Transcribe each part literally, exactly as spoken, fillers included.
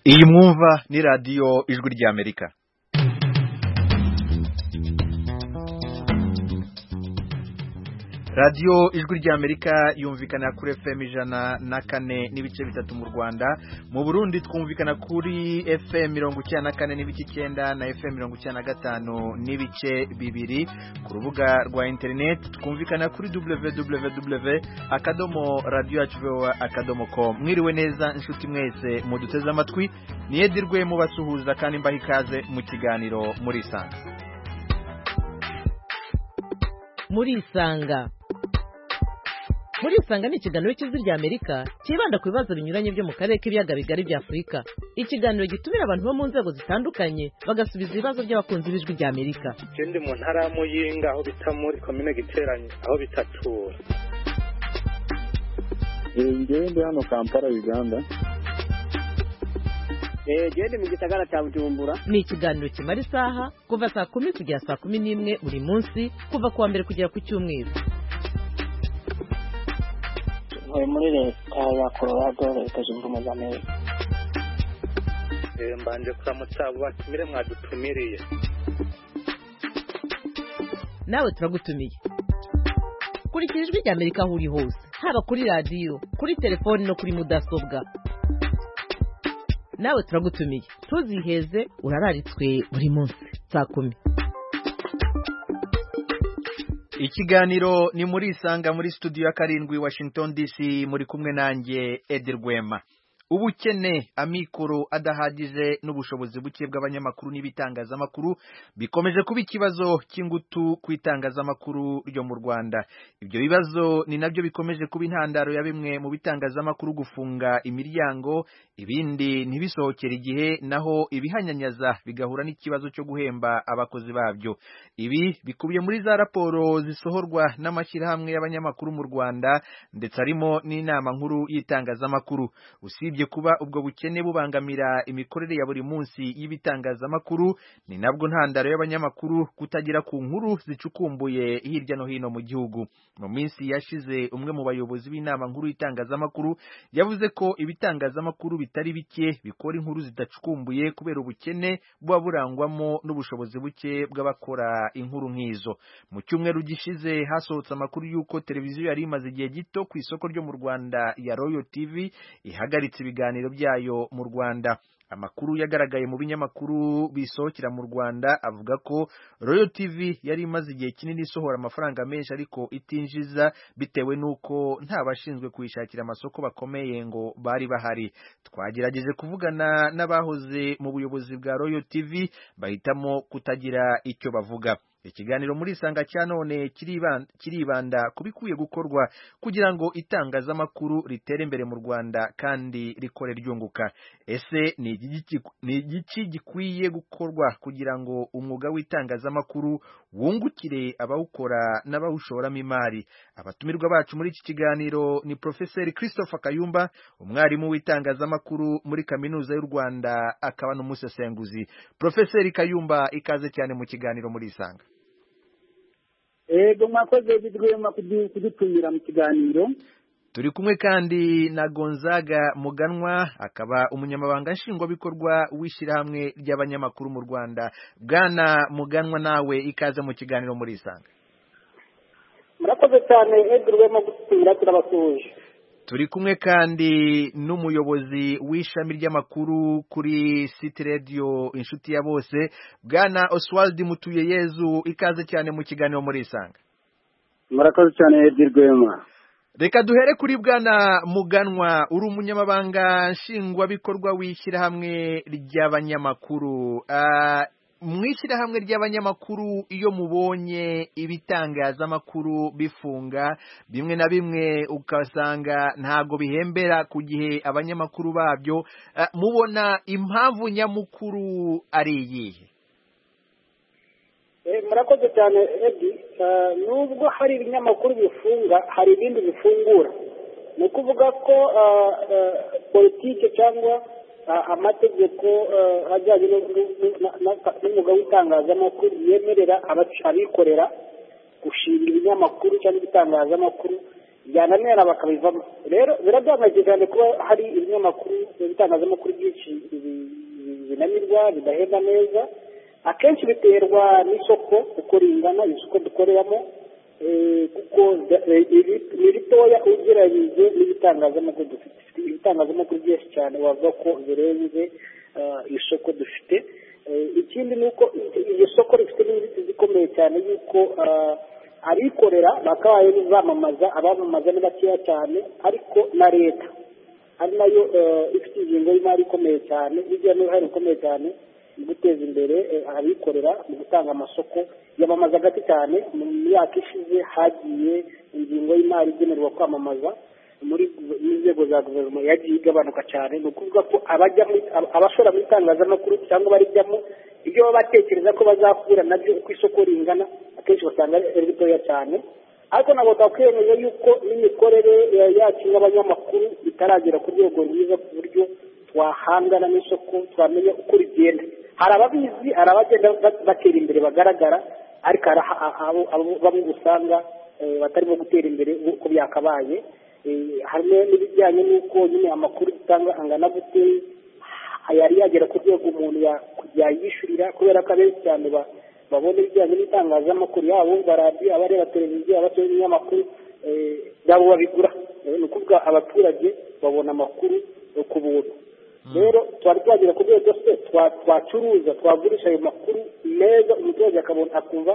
Iyi mwumva ni radiyo ijwi ry'Amerika. radiyo ijwi ry'Amerika yumvikana kuri F M ijana na kane n'ibice bitatu mu Rwanda, mu Burundi twumvikana kuri F M mirongo icyenda na kane n'ibice icyenda na F M mirongo icyenda na gatanu n'ibice bibiri. Ku rubuga rwa internet twumvikana kuri w w w akadomo radio yacu akadomo com. Mwiriwe neza inshuti mwese muduteze amatwi, niyedirwe mu basuhuza kandi mbaha ikaze mu kiganiro muri Isanga. Muri Isanga Muri Isanga ni ikiganiro cy'ijwi ry'Amerika kibanda ku bibazo binyuranye byo mu karere k'ibiyaga bigari bya Afurika. Ikiganiro gitumira abantu bo mu nzego zitandukanye bagasubiza ibibazo by'abakunzi b'ijwi ry'Amerika. Ikindi mu ntara ya Muyinga aho bita muri commune Giteranye aho bitatura. Ngende hano Kampala Uganda. Eh gende mu gisagara cya Bujumbura. Ni ikiganiro kimara isaha kuva saa kumi kugera saa kumi n'imwe buri munsi kuva kuwa mbere kugera ku cyumweru. Ntuye muri leta ya Colorado, leta zunze ubumwe za Amerika. Eh mbanje kuramutsa abo batumire mwadutumiriye. Nawe turagutumiye. Kurikira ijwi ry'Amerika aho uri hose, haba kuri radiyo, kuri telefoni no kuri mudasobwa. Nawe turagutumiye. Tuziheze urararitswe buri munsi saa kumi. Ikiganiro ni muri Isanga muri studio ya karindwi Washington D C, muri kumwe nanjye Edirwema. Ubukene, amikoro adahagije n'ubushobozi buke bw'abanyamakuru n'ibitangazamakuru bikomeje kuba ikibazo cy'ingutu kwitangazamakuru ryo mu Rwanda. Ibyo bibazo ni nabyo bikomeje kuba intandaro ya bimwe mu bitangazamakuru gufunga imiryango, ibindi ntibisohokera igihe, naho ibihanyanyaza bigahura n'ikibazo cyo guhemba abakozi babyo. Ibi bikubiye muri za raporo zisohorwa n'amashyirahamwe y'abanyamakuru mu Rwanda, ndetse harimo n'inama nkuru y'itangazamakuru. Usibye kuba ubwo bukene bubangamira imikorere ya buri munsi y'ibitangazamakuru, ni nabwo ntandaro y'abanyamakuru kutagira ku nkuru zicukumbuye hirya no hino mu gihugu. Mu minsi yashize umwe mu bayobozi b'inama nkuru y'itangazamakuru yavuze ko ibitangazamakuru bitari bike bikora inkuru zidacukumbuye kubera ubukene buba burangwamo n'ubushobozi buke bw'abakora inkuru nk'izo. Mu cyumweru gishize hasohotse amakuru y'uko televiziyo yari imaze igihe gito ku isoko ryo mu Rwanda ya Royal T V ihagaritse ibiganiro byayo mu Rwanda. Amakuru yagaragaye mu binyamakuru bisohokera mu Rwanda avuga ko Royal T V yari imaze igihe kinini isohora amafaranga menshi ariko itinjiza bitewe nuko nta bashinzwe kuyishakira amasoko bakomeye ngo bari bahari. Twagerageje kuvugana n'abahoze mu buyobozi bwa Royal T V bahitamo kutagira icyo bavuga. Ikiganiro muri Isanga cya none kiribanda kiribanda kubikuye gukorwa kugira ngo itangazamakuru ritere imbere mu Rwanda kandi rikore ryunguka. Ese ni igiki gikwiye gukorwa kugira ngo umwuga w'itangazamakuru wungukire abawukora n'abawushoramo imari? Abatumirwa bacu muri iki kiganiro ni Professor Christopher Kayumba, umwarimu w'itangazamakuru muri Kaminuza y'u Rwanda akaba n'umusesenguzi. Professor Kayumba, ikaze cyane mu kiganiro muri Isanga. Ego mwakoze Edirwema kudutumira mu kiganiro. Turi kumwe kandi na Gonzaga Muganwa, akaba umunyamabanga nshingwabikorwa w'ishyirahamwe ry'abanyamakuru mu Rwanda. Bwana Muganwa, nawe ikaze mu kiganiro muri Isanga. Murakoze cyane Edirwema gutumira, turabasuje. Turi kumwe kandi n'umuyobozi w'ishami ry'amakuru kuri City Radio Inshuti ya Bose, Bwana Oswald Mutuyeyezu, ikaze cyane mu kiganiro muri Isanga. Murakoze cyane Edirwema. Reka duhere kuri Bwana Muganwa, uri umunyamabanga nshingwabikorwa w'ishyirahamwe ry'abanyamakuru. Uh, Mwishyirahamwe ry'abanyamakuru, iyo mubonye ibitangazamakuru bifunga bimwe na bimwe ukasanga ntago bihembera ku gihe abanyamakuru babyo, uh, mubona impamvu nyamukuru ari iyihe? Eh murakoze cyane Edi. Uh, nubwo hari ibinyamakuru bifunga, hari ibindi bifungura. Ni kuvuga ko uh, uh, politike cyangwa amategeko ajyanye n'umwuga w'itangazamakuru yemerera abikorera gushinga ibinyamakuru cyangwa ibitangazamakuru byananira bakabivamo. Rero birabyamaze cyane kuba hari ibinyamakuru ibitangazamakuru byinshi binanirwa bidahenda neza akenshi biterwa n'isoko uko ringana isoko dukoreramo kuko ni ritoya ugereranyije n'ibitangazamakuru dufite ibitangazamakuru byinshi cyane wavuga ko birenze isoko dufite ikindi ni uko iryo soko rifite n'inzitizi zikomeye cyane yuko abikorera bakabaye bizamamaza abamamaza ni bakeya cyane ariko na leta ari nayo ifite ingingo y'imari ikomeye cyane bijya n'uruhare rukomeye cyane mu guteza imbere abikorera mu gutanga amasoko yamamaza gati cyane mu myaka ishize hagiye ingingo y'imari igenerwa kwamamaza muri inzego za guverinoma yagiye igabanuka cyane ni ukuvuga ko abajya abashora mu itangazamakuru cyangwa barijyamo ibyo baba batekereza ko bazakura nabyo uko isoko ringana akenshi basanga ari bitoya cyane ariko ntabwo twakwemeza yuko n'imikorere yacu nk'abanyamakuru itaragera ku rwego rwiza ku buryo twahangana n'isoko twamenya uko rigenda hari ababizi hari abagenda batera imbere bagaragara ariko abo bamwe usanga batarimo gutera imbere uko byakabaye harimo n'ibijyanye n'uko nyine amakuru dutanga angana gute yari yagera ku rwego umuntu yayishyurira kubera ko abenshi cyane babona ibijyanye n'itangazamakuru yabo baradiyo abareba televiziyo abatora ibinyamakuru nabo babigura ni ukuvuga abaturage babona amakuru ku buntu rero twari twagera ku rwego se twacuruza twagurisha ayo makuru meza umuturage akabona akumva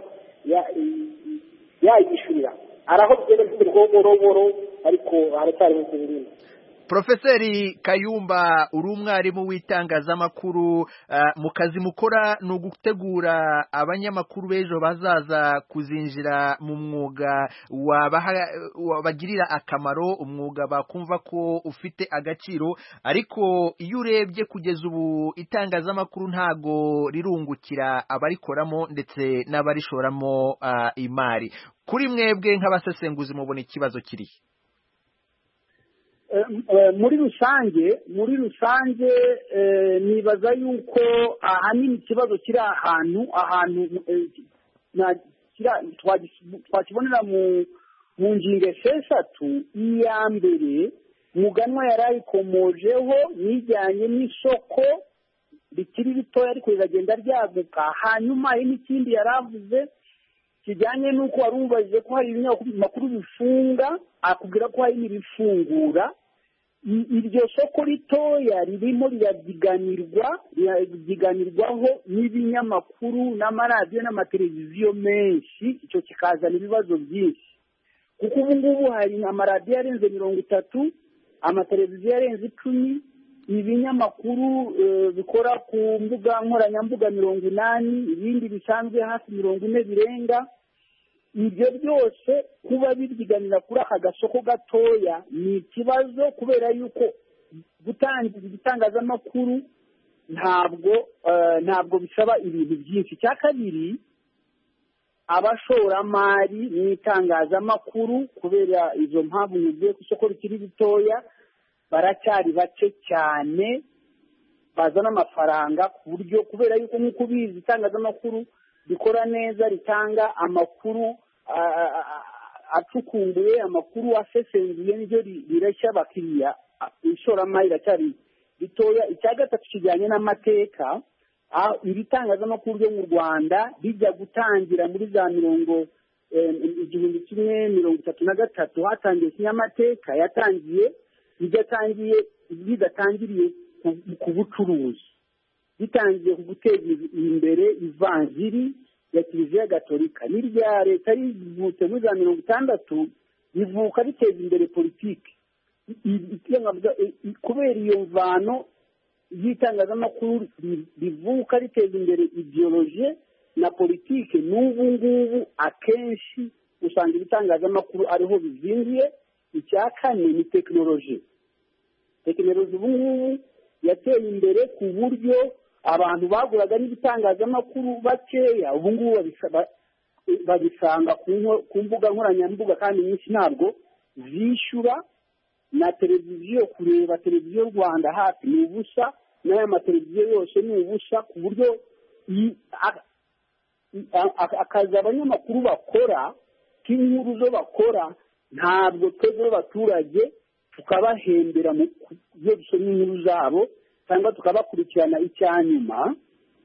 yayishyurira ari aho bigenda bikorwa boroboro ariko haracyari mu bintu. Profeseri Kayumba uri umwarimu w'itangazamakuru mu kazi mukora ni ugutegura abanyamakuru b'ejo bazaza kuzinjira mu mwuga wabagirira akamaro umwuga bakumva ko ufite agaciro ariko iyo urebye kugeza ubu itangazamakuru ntago rirungukira abarikoramo ndetse n'abarishoramo imari kuri mwebwe nk'abasesenguzi mubona ikibazo kiri muri rusange muri rusange nibaza yuko ahanini ikibazo kiri ahantu ahantu twakibonera mu ngingo esheshatu iya mbere muganwa yari ayikomojeho nijyanye n'isoko rikiri ritoya ariko riragenda ryaguka hanyuma hari n'ikindi yari avuze kijyanye n'uko wari umubajije ko hari ibinyamakuru bifunga akubwira ko hari n'ibifungura iryo soko ritoya ririmo rirabyiganirwa rirabyiganirwaho n'ibinyamakuru n'amaradiyo n'amateleviziyo menshi icyo kikazana ibibazo byinshi kuko ubu ngubu hari amaradiyo arenze mirongo itatu amateleviziyo arenze icumi ibinyamakuru bikora ku mbuga nkoranyambuga mirongo inani ibindi bisanzwe hafi mirongo ine birenga ibyo byose kuba biryiganira kuri aka gasoko gatoya ni ikibazo kubera yuko gutangiza igitangazamakuru ntabwo ntabwo bisaba ibintu byinshi cya kabiri abashoramari mu itangazamakuru kubera izo mpamvu yuzuye ku isoko rikiri ritoya baracyari bake cyane bazana amafaranga ku buryo kubera yuko nk'uko ubizi itangazamakuru rikora neza ritanga amakuru acukumbuye amakuru asesenguye n'ibyo rireshya abakiriya ishoramari riracyari ritoya icya gatatu kijyanye n'amateka iri tangazamakuru ryo mu Rwanda rijya gutangira muri za mirongo igihumbi kimwe mirongo itatu na gatatu hatangiye kinyamateka yatangiye bidatangiye bidatangiriye ku bucuruzi bitangiye ku guteza imbere ivanjiri ya kiliziya gatolika n'irya leta rivutse muri za mirongo itandatu rivuka riteza imbere politiki kubera iyo mvano y'itangazamakuru rivuka riteza imbere ideoloji na politiki n'ubu ngubu akenshi usanga ibitangazamakuru ariho bizingiye icya kane ni tekinoloji tekinoloji ubu ngubu yateye imbere ku buryo abantu baguraga n'ibitangazamakuru bakeya ubu ngubu babisanga ku mbuga nkoranyambuga kandi nyinshi ntabwo zishyura na televiziyo kureba televiziyo y'u Rwanda hafi ni ubusa n'aya mateleviziyo yose ni ubusa ku buryo akazi abanyamakuru bakora k'inkuru zo bakora ntabwo twebwe abaturage tukabahembera mu byo dusoma inkuru zabo cyangwa tukabakurikirana icya nyuma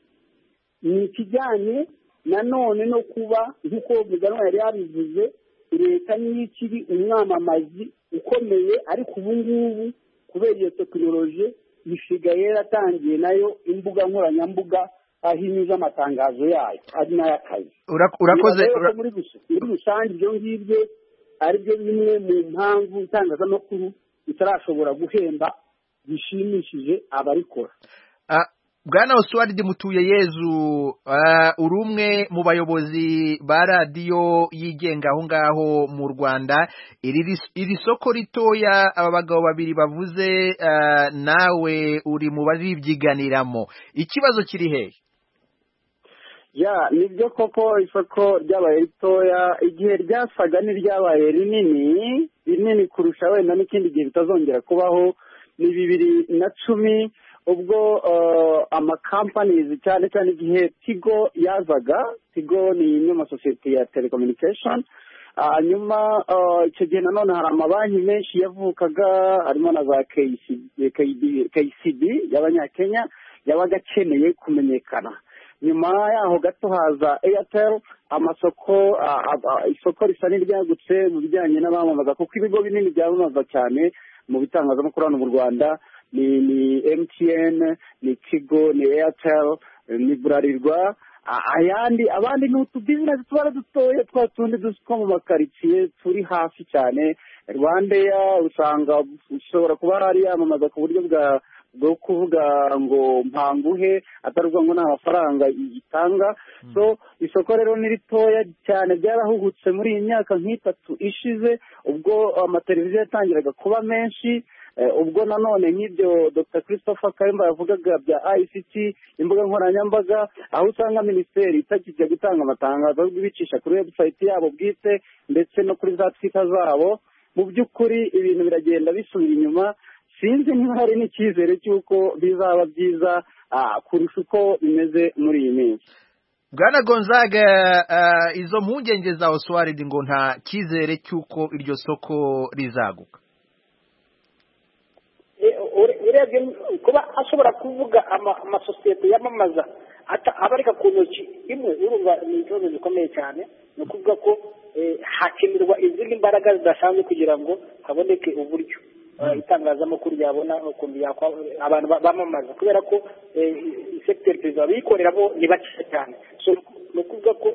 ni ikijyanye nanone no kuba nk'uko muganwa yari yabivuze leta niyo ikiri umwamamazi ukomeye ariko ubu ngubu kubera iyo tekinoloji isigaye yaratangiye nayo imbuga nkoranyambuga aho inyuze amatangazo yayo ari n'ay'akazi. urakoze muri rusange ibyo ngibyo ari byo bimwe mu mpamvu itangazamakuru itarashobora guhemba bishimishije abarikora. Bwana Oswald Mutuyeyezu, uri umwe mu bayobozi ba radiyo yigenga aho ngaho mu Rwanda. Iri soko ritoya aba bagabo babiri bavuze nawe uri mu baribyiganiramo, ikibazo kiri hehe? ya nibyo koko isoko ryabaye ritoya, igihe ryasaga n'iryabaye rinini rinini kurusha wenda n'ikindi gihe bitazongera kubaho ni bibiri na cumi ubwo amakampanizi cyane cyane igihe Tigo yazaga. Tigo ni imwe mu masosiyete ya telecommunication. Hanyuma icyo gihe nanone hari amabanki menshi yavukaga harimo na za K C B y'abanyakenya yabaga akeneye kumenyekana. Nyuma yaho gato haza Airtel, amasoko isoko risa n'iryagutse mu bijyanye n'abamamaza kuko ibigo binini byamamaza cyane mu bitangazamakuru hano mu Rwanda ni ni M T N, ni Tigo, ni Airtel, ni Bralirwa, ayandi abandi ni utubizinesi tuba dutoya twa tundi dusiko mu makaritsiye turi hafi cyane. Rwandeya usanga ushobora kuba hari yamamaza ku buryo bwa bwo kuvuga ngo mpanguhe ataruvuga ngo nta mafaranga itanga. So isoko rero ni ritoya cyane, byarahugutse muri iyi myaka nk'itatu ishize ubwo amateleviziyo yatangiraga kuba menshi. Ubwo nanone nk'ibyo Dr Christopher Kayumba yavugaga bya I C T, imbuga nkoranyambaga, aho usanga minisiteri itakijya gutanga amatangazo ahubwo ibicisha kuri website yabo bwite ndetse no kuri za Twitter zabo. Mu by'ukuri ibintu biragenda bisubira inyuma. Sinzi niba hari n'icyizere cy'uko bizaba byiza kurusha uko bimeze muri iyi minsi. Bwana Gonzaga, izo mpungenge za Oswald ngo nta cyizere cy'uko iryo soko rizaguka. urebye kuba ashobora kuvuga amasosiyete yamamaza abarika ku ntoki imwe, urumva ni ikibazo gikomeye cyane. Ni ukuvuga ko hakenerwa izindi mbaraga zidasanzwe kugira ngo haboneke uburyo itangazamakuru yabona ukuntu abantu bamamaza, kubera ko sekiteri perezida bikoreramo ni bake cyane. Ni ukuvuga ko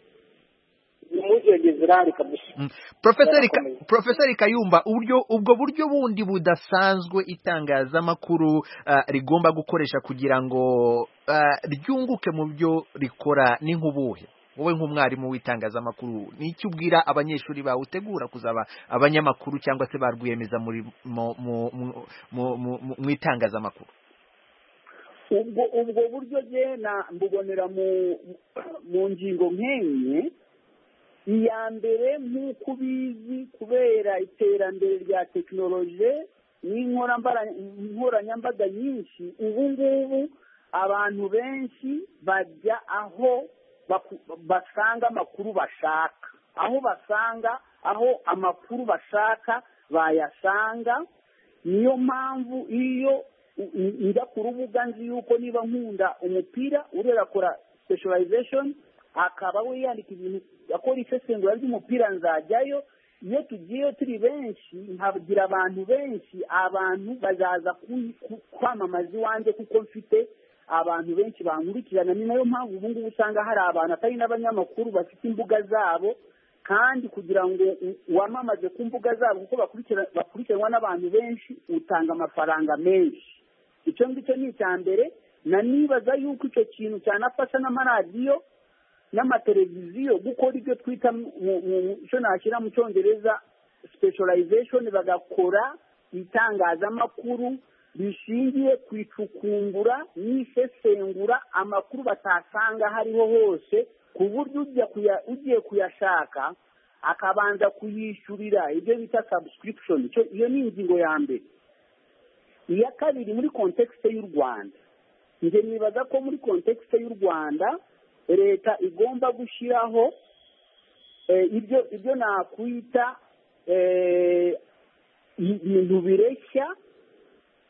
Profeseri Kayumba, uburyo ubwo buryo bundi budasanzwe itangazamakuru rigomba gukoresha kugira ngo ryunguke mu byo rikora ni nk'ubuhe? Wowe nk'umwarimu w'itangazamakuru ni icyo ubwira abanyeshuri bawe utegura kuzaba abanyamakuru cyangwa se barwiyemeza muri mu itangazamakuru? ubwo ubwo buryo je na mbubonera mu mu ngingo nk'enye. Iya mbere nk'uko ubizi kubera iterambere rya tekinoloji n'inkoranyambaga nyinshi, ubu ngubu abantu benshi bajya aho basanga amakuru bashaka, aho basanga aho amakuru bashaka bayasanga. Niyo mpamvu iyo njya ku rubuga nzi yuko niba nkunda umupira urera kora specialization akaba we yandika ibintu akora isesengura ry'umupira nzajyayo. Iyo tugiye turi benshi nkagira abantu benshi, abantu bazaza kwamamaza iwanjye kuko mfite abantu benshi bankurikirana. Ni nayo mpamvu ubu ngubu usanga hari abantu atari n'abanyamakuru bafite imbuga zabo, kandi kugira ngo wamamaze ku mbuga zabo kuko bakurikiranwa n'abantu benshi utanga amafaranga menshi. Icyo ngicyo ni icya mbere, na nibaza yuko icyo kintu cyanafasha n'amaradiyo n'amateleviziyo gukora ibyo twita icyo nashyira mu cyongereza specialization, bagakora itangazamakuru bishingiye ku icukumbura n'isesengura amakuru batasanga hariho hose, ku buryo ugiye kuyashaka akabanza kuyishyurira ibyo bita subscription. Iyo ni ingingo ya mbere. Iya kabiri, muri kontekste y'u Rwanda, njye nibaza ko muri kontekste y'u Rwanda leta igomba gushyiraho ibyo ibyo nakwita ibintu bireshya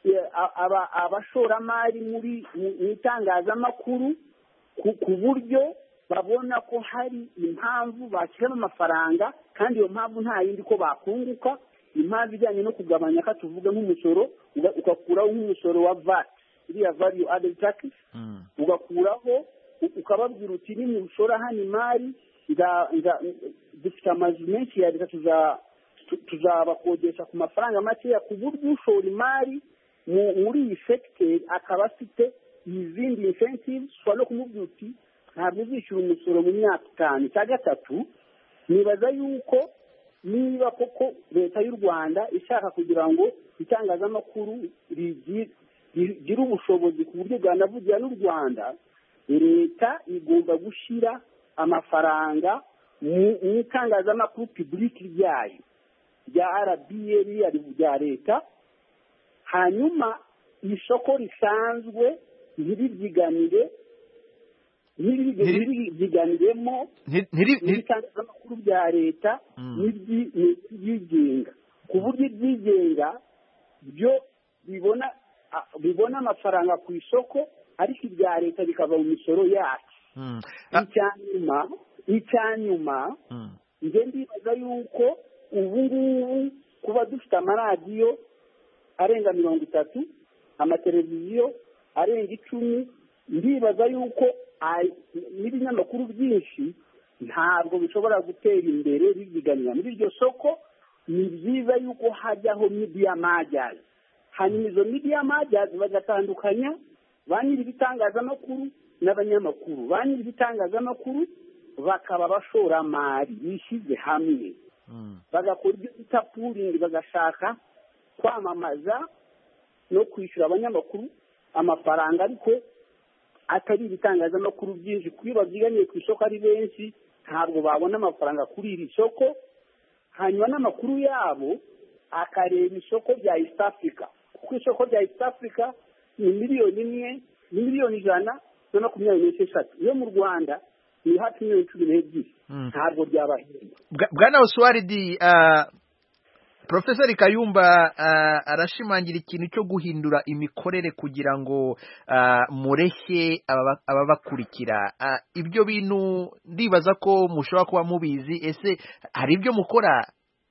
abashoramari muri mu itangazamakuru ku buryo babona ko hari impamvu bashyiramo amafaranga kandi iyo mpamvu nta yindi ko bakunguka, impamvu ijyanye no kugabanya ko tuvuga nk'umusoro ugakuraho nk'umusoro wa vat iriya value added tax ugakuraho ukababwira uti ni mushora hano imari dufite amazu menshi ya leta tuzabakodesha ku mafaranga makeya ku buryo ushora imari muri iyi segiteri akaba afite izindi incentives ushobora no kumubwira uti ntabwo uzishyura umusoro mu myaka itanu. Icya gatatu nibaza yuko niba koko leta y'u Rwanda ishaka kugira ngo itangazamakuru rigire ubushobozi ku buryo bwanavugira n'u Rwanda, leta igomba gushyira amafaranga mu itangazamakuru publiki ryayo rya R B A rya leta, hanyuma isoko risanzwe ntiribyiganire ntibyiganiremo n'ibitangazamakuru bya leta n'ibyigenga, ku buryo ibyigenga byo bibona bibona amafaranga ku isoko ariko ibya leta bikava mu misoro yacu. icyanyuma icyanyuma njye ndibaza yuko ubu ngubu kuba dufite amaradiyo arenga mirongo itatu, amateleviziyo arenga icumi, ndibaza yuko n'ibinyamakuru byinshi ntabwo bishobora gutera imbere biziganira muri iryo soko. Ni byiza yuko hajyaho media managers, hanyuma izo media managers bagatandukanya ba nyiri ibitangazamakuru n'abanyamakuru. Ba nyiri ibitangazamakuru bakaba abashoramari bishyize hamwe bagakora ibyo bita pooling, bagashaka kwamamaza no kwishyura abanyamakuru amafaranga ariko atari ibitangazamakuru byinshi, kuko iyo babyiganiye ku isoko ari benshi ntabwo babona amafaranga kuri iri soko. Hanyuma n'amakuru yabo akareba isoko rya East Africa, kuko isoko rya East Africa ni miliyoni imwe ni miliyoni ijana na makumyabiri n'esheshatu, iyo mu Rwanda ni hafi miliyoni cumi n'ebyiri. Ntabwo ryabahenda. Bwana Oswald, Profeseri Kayumba arashimangira ikintu cyo guhindura imikorere kugira ngo mureshye ababakurikira. Ibyo bintu ndibaza ko mushobora kuba mubizi, ese hari ibyo mukora?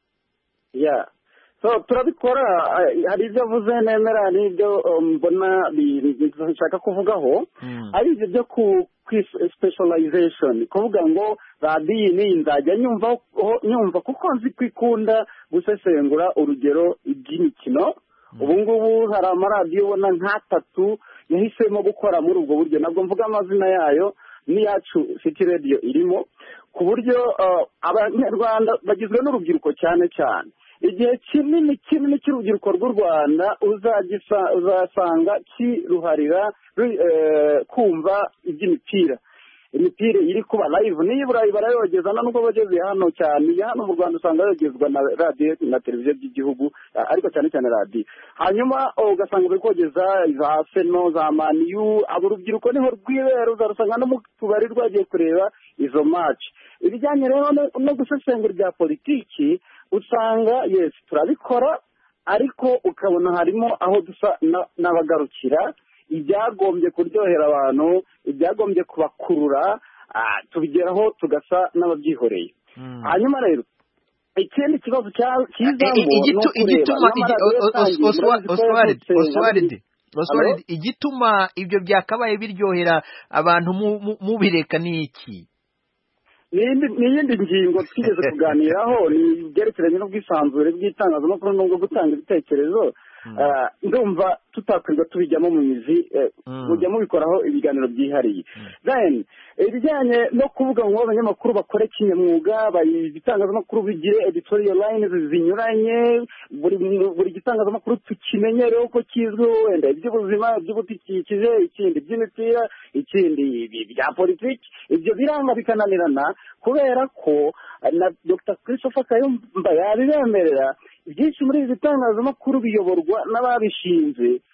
Yeah. So turabikora, hari ibyo avuze nemera n'ibyo mbona bishaka kuvugaho, ari ibyo byo ku specialization, kuvuga ngo radiyo ni nzajya nyumva nyumva kuko nzi kwikunda gusesengura urugero iby'imikino. Ubu ngubu hari amaradiyo ubona nk'atatu yahisemo gukora muri ubwo buryo, nabwo mvuga amazina yayo, n'iyacu City Radio irimo, ku buryo abanyarwanda bagizwe n'urubyiruko cyane cyane. Igihe kinini kinini cy'urubyiruko rw'u Rwanda uzasanga kiruharira kumva iby'imipira. Imipira iri kuba live niyo burayi barayogeza, nubwo bageze hano cyane hano mu Rwanda usanga yogezwa na radio na televiziyo by'igihugu, ariko cyane cyane radio. Hanyuma ugasanga bari kogeza za Arsenal, za Man U, abo rubyiruko niho rwibera, uzarusanga no mu tubari rwagiye kureba izo match. Ibijyanye rero no gusesengura bya politiki usanga yes turabikora, ariko ukabona harimo aho dusa n'abagarukira ibyagombye kuryohera abantu, ibyagombye kubakurura, tubigeraho tugasa n'ababyihoreye. Hanyuma rero ikindi kibazo kizamo Oswald, igituma ibyo byakabaye biryohera abantu mubireka ni iki? ni iyindi ngingo twigeze kuganiraho, ni ibyerekeranye n'ubwisanzure bw'itangazamakuru no gutanga ibitekerezo. Ndumva tutakwiga tubijyamo mu mizi, mujya mubikoraho ibiganiro byihariye. Then ibijyanye no kuvuga ngo abanyamakuru bakore kinyamwuga, ibitangazamakuru bigire editorial lines zinyuranye, buri buri gitangazamakuru tukimenyereho ko kizwi, wenda iby'ubuzima, iby'ubutikikije, ikindi by'imipira, ikindi bya politiki. Ibyo biranga bikananirana kubera ko na Doctor Christopher Kayumba yabibemerera. Byinshi muri ibi bitangazamakuru biyoborwa n'ababishinze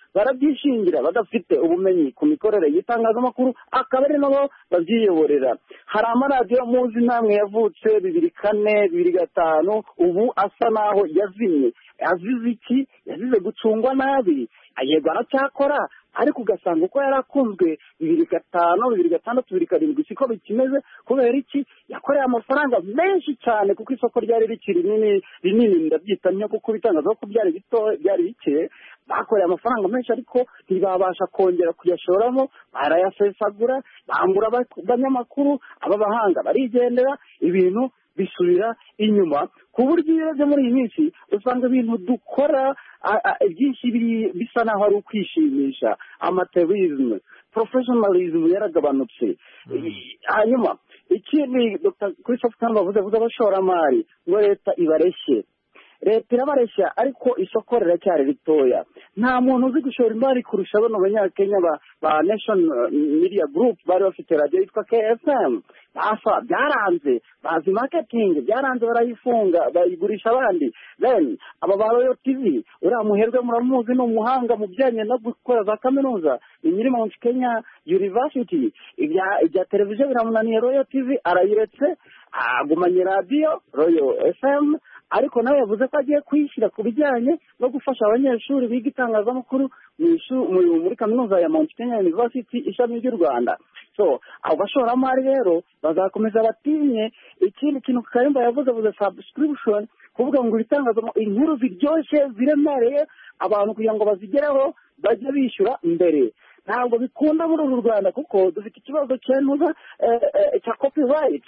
barabyishingira badafite ubumenyi ku mikorere y'itangazamakuru akaba ari nabo babyiyoborera. Hari amaradiyo muzi namwe yavutse bibiri kane bibiri gatanu ubu asa naho yazimye. Azize iki? Yazize gucungwa nabi. Yego aracyakora ariko ugasanga uko yarakunzwe bibiri gatanu bibiri gatandatu bibiri karindwi siko bikimeze. Kubera iki? Yakoreye amafaranga menshi cyane kuko isoko ryari rikiri rinini rinini ndabyita nyo kuko bitangaza ko byari bito byari bike. Bakoreye amafaranga menshi ariko ntibabasha kongera kuyashoramo, barayasesagura, bambura abanyamakuru, ababahanga barigendera, ibintu bisubira inyuma. Ku buryo iyo byo muri iyi minsi usanga ibintu dukora byinshi bisa naho ari ukwishimisha. Amateurisme, professionalism yaragabanutse. Hanyuma ikindi Dr Christophe Kamba avuze avuze abashoramari ngo leta ibareshye. Leta irabareshya ariko isoko riracyari ritoya. Nta muntu uzi gushora imari kurusha bano banyakenya ba, ba Nation Media Group bari bafite radio yitwa K F M. Basa byaranze bazi marketing byaranze barayifunga bayigurisha abandi. Then aba ba Royal T V uriya muherwe muramuzi no muhanga mu byanye no gukora za kaminuza ni nyiri Mount Kenya University. Ibya ibya televiziyo biramunaniye Royal T V arayiretse agumanye radio Royal F M. Ariko nawe yavuze ko agiye kwishyira ku bijyanye no gufasha abanyeshuri biga itangazamakuru muri kaminuza ya Mount Kenya University ishami ry'u Rwanda. So abo bashoramari rero bazakomeza batinye. Ikindi kintu Kayumba yavuze avuze subscription kuvuga ngo ibitangazamakuru inkuru ziryoshye ziremereye abantu kugira ngo bazigereho bajye bishyura mbere. Ntabwo bikunda muri uru Rwanda kuko dufite ikibazo cyenuza cya copyright.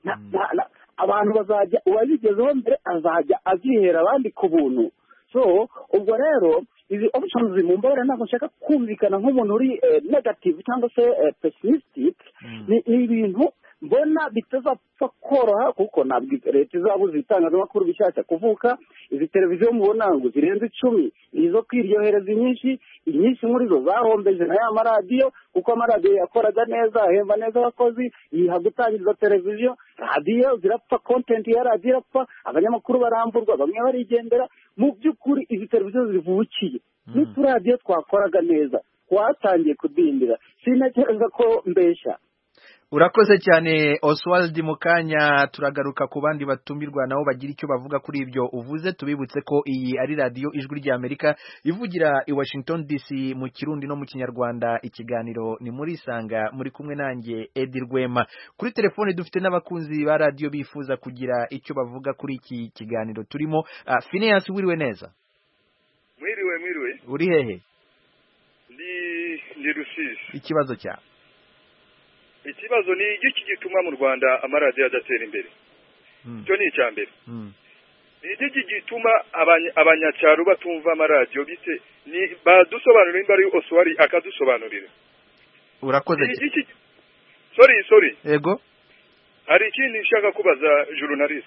Abantu bazajya uwabigezeho mbere azajya azihera abandi ku buntu. So ubwo rero izi options mu mbere ntabwo nshaka kumvikana nk'umuntu uri negative cyangwa se pessimistic. Ni ibintu mbona bitazapfa koroha kuko ntabwo leta izabuze itangazamakuru bishyashya kuvuka. Izi televiziyo mubona ngo zirenze icumi izo kwiryohereza inyinshi inyinshi muri zo zahombeje na ya maradiyo kuko amaradiyo yakoraga neza ahemba neza abakozi yiha gutangiza televiziyo. Radiyo zirapfa, content ya radiyo irapfa, abanyamakuru baramburwa bamwe barigendera. Mu by'ukuri izi televiziyo zivukiye n'uturadiyo twakoraga neza twatangiye kudindira. Sinakereza ko mbeshya. Urakoze cyane Oswald Mukanya. Turagaruka ku bandi batumirwa nabo bagira icyo bavuga kuri ibyo uvuze. Tubibutse ko iyi ari radio Ijwi rya Amerika ivugira i Washington D C mu Kirundi no mu Kinyarwanda. Ikiganiro ni muri Sanga, muri kumwe nanjye Edi Rwema. Kuri telefone dufite n'abakunzi ba radio bifuza kugira icyo bavuga kuri iki kiganiro turimo. Uh, Phineas wiriwe neza? Mwiriwe mwiriwe. Uri hehe? Ndi ndi Rusizi. Ikibazo cya Ikibazo ni iki gituma mu Rwanda amaradiyo adatera imbere? Cyo ni icya mbere. Ni iki gituma abanyacyaro batumva amaradiyo bite? Ni badusobanurira imba ari Oswari akadusobanurira. Urakoze. Sorry sorry. Yego. Hari ikindi nshaka kubaza journalist.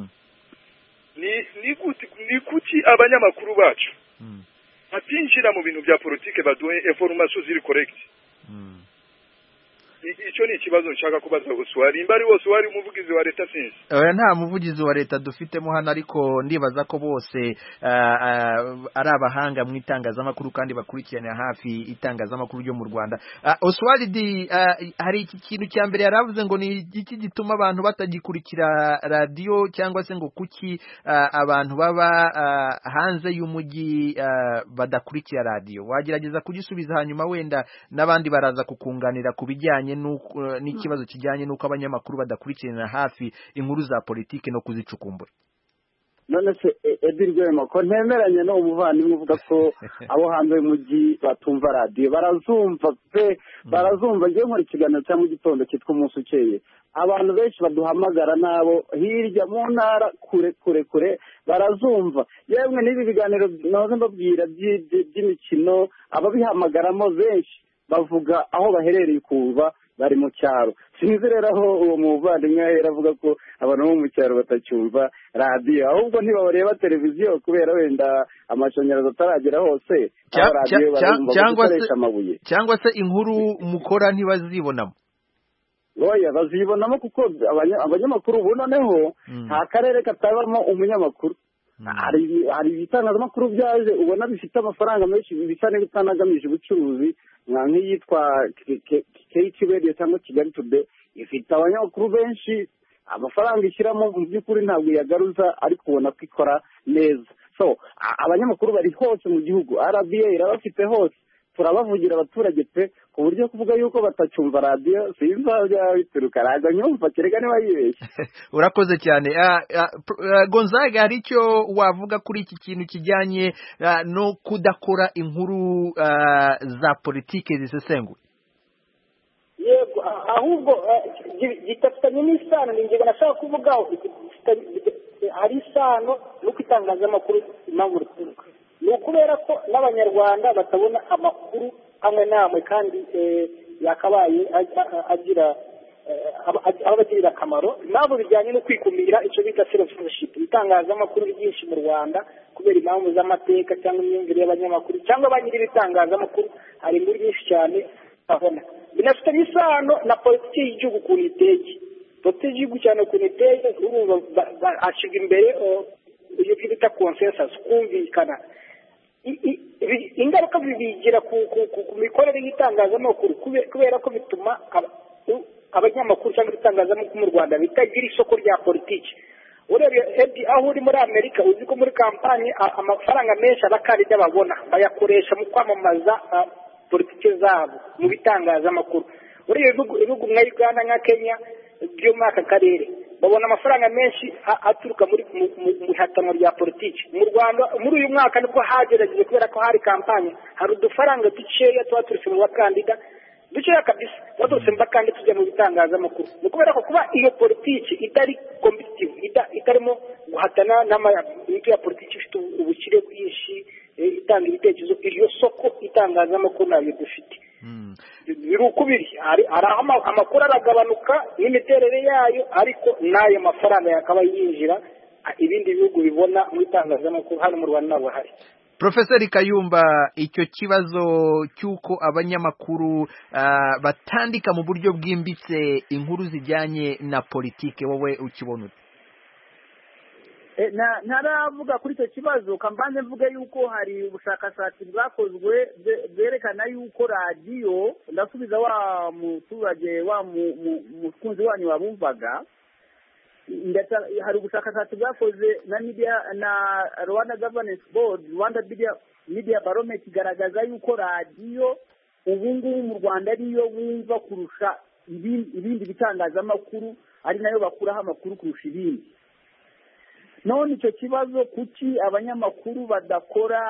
Ni ni kuti ni kuki abanyamakuru bacu batinjira mu bintu bya politike baduhe information ziri correct? Icyo ni ikibazo nshaka kubaza Oswari. Imbari wose wari umuvugizi wa leta sinzi. Oya nta muvugizi wa leta dufitemo hano ariko ndibaza ko bose uh, uh, ari abahanga mu itangazamakuru kandi bakurikirana hafi itangazamakuru ryo mu Rwanda. Uh, Oswari di uh, hari iki kintu cya mbere yaravuze ngo ni iki gituma abantu batagikurikira radio cyangwa se ngo kuki uh, abantu baba uh, hanze y'umujyi uh, badakurikira radio. Wagerageza kugisubiza hanyuma wenda nabandi baraza kukunganira kubijyanye n'ikibazo kijyanye nuko abanyamakuru badakurikirana hafi inkuru za politike no kuzicukumbura. None se Edi Rwema ko ntemeranye no umuvandimwe uvuga ko abo hanze y'umujyi batumva radio barazumva pe barazumva. Ngiye nkora ikiganiro cya mu gitondo cyitwa umunsi ukeye, abantu benshi baduhamagara nabo hirya mu ntara kure kure kure barazumva. Yemwe n'ibi biganiro nahoze mbabwira by'imikino ababihamagaramo benshi bavuga aho baherereye kumva bari mu cyaro. Sinzi rero aho uwo muvandimwe yaravuga ko abantu bo mu cyaro batacyumva radio ahubwo ntibabareba televiziyo kubera wenda amashanyarazi ataragera hose cyangwa se amabuye cyangwa se inkuru mukora ntibazibonamo. Oya bazibonamo kuko abanyamakuru ubu noneho nta karere katabamo umunyamakuru. hari hari ibitangazamakuru byaje ubona bifite amafaranga menshi bisa n'ibitanagamije ubucuruzi nk'iyitwa K T Radio cyangwa Kigali Today ifite abanyamakuru benshi amafaranga ishyiramo mu by'ukuri ntabwo yagaruza ariko ubona ko ikora neza. So abanyamakuru bari hose mu gihugu, R B A irabafite hose, turabavugira abaturage pe ku buryo kuvuga yuko batacyumva radiyo simba byaba bituruka ntabwo nyumva kereka niba yibeshye. Urakoze cyane. Gonzaga, hari icyo wavuga kuri iki kintu kijyanye no kudakora inkuru za politiki zisesenguye? Yego, ahubwo gitafitanye n'isano ni ingingo nashaka kuvugaho, hari isano no kwitangazamakuru impamvu ruturuka ni ukubera ko n'abanyarwanda batabona amakuru amwe n'amwe kandi yakabaye agira abagirira akamaro. Impamvu bijyanye no kwikumira icyo bita self-censorship, ibitangazamakuru byinshi mu Rwanda kubera impamvu z'amateka cyangwa imyumvire y'abanyamakuru cyangwa abanyiri ibitangazamakuru hari inkuru nyinshi cyane babona. Binafite n'isano na politiki y'igihugu ukuntu iteye, politiki y'igihugu cyane ukuntu iteye urumva ashyirwa imbere iyo bita consensus, kumvikana. Ingaruka bigira ku mikorere y'itangazamakuru kubera ko bituma abanyamakuru cyangwa ibitangazamakuru mu Rwanda bitagira isoko rya politiki. Urebye aho uri muri Amerika uzi ko muri kampanye amafaranga menshi abakandida babona bayakoresha mu kwamamaza politiki zabo mu bitangazamakuru. Urebye ibihugu nka Uganda nka Kenya byo muri aka karere babona amafaranga menshi aturuka muri mu ihatanwa rya politiki. Mu Rwanda muri uyu mwaka nibwo hagerageje kubera ko hari kampanye hari udufaranga dukeya tuba turutse mu bakandida dukeya kabisa tuba turutse mu bakandida tujya mu bitangazamakuru. Ni kubera ko kuba iyo politiki itari competitive itarimo guhatana n'amayito ya politiki ifite ubukire bwinshi itanga ibitekerezo, iryo soko itangazamakuru nayo dufite biri ukubiri. Hari amakuru aragabanuka n'imiterere yayo ariko n'ayo mafaranga yakaba yinjira ibindi bihugu bibona mu itangazamakuru hano mu Rwanda ntabwo hari. Profeseri Kayumba, icyo kibazo cy'uko abanyamakuru batandika mu buryo bwimbitse inkuru zijyanye na politike wowe ukibona ute? ntaravuga kuri icyo kibazo kambanze mvuge yuko hari ubushakashatsi bwakozwe bwerekana yuko radiyo, ndasubiza wa muturage wa mukunzi wanyu wabumvaga, hari ubushakashatsi bwakoze na media na Rwanda Governance Board, Rwanda Media Media Barometer igaragaza yuko radiyo ubu ngubu mu Rwanda ariyo bumva kurusha ibindi bitangazamakuru, ari nayo bakuraho amakuru kurusha ibindi. None icyo kibazo kuki abanyamakuru badakora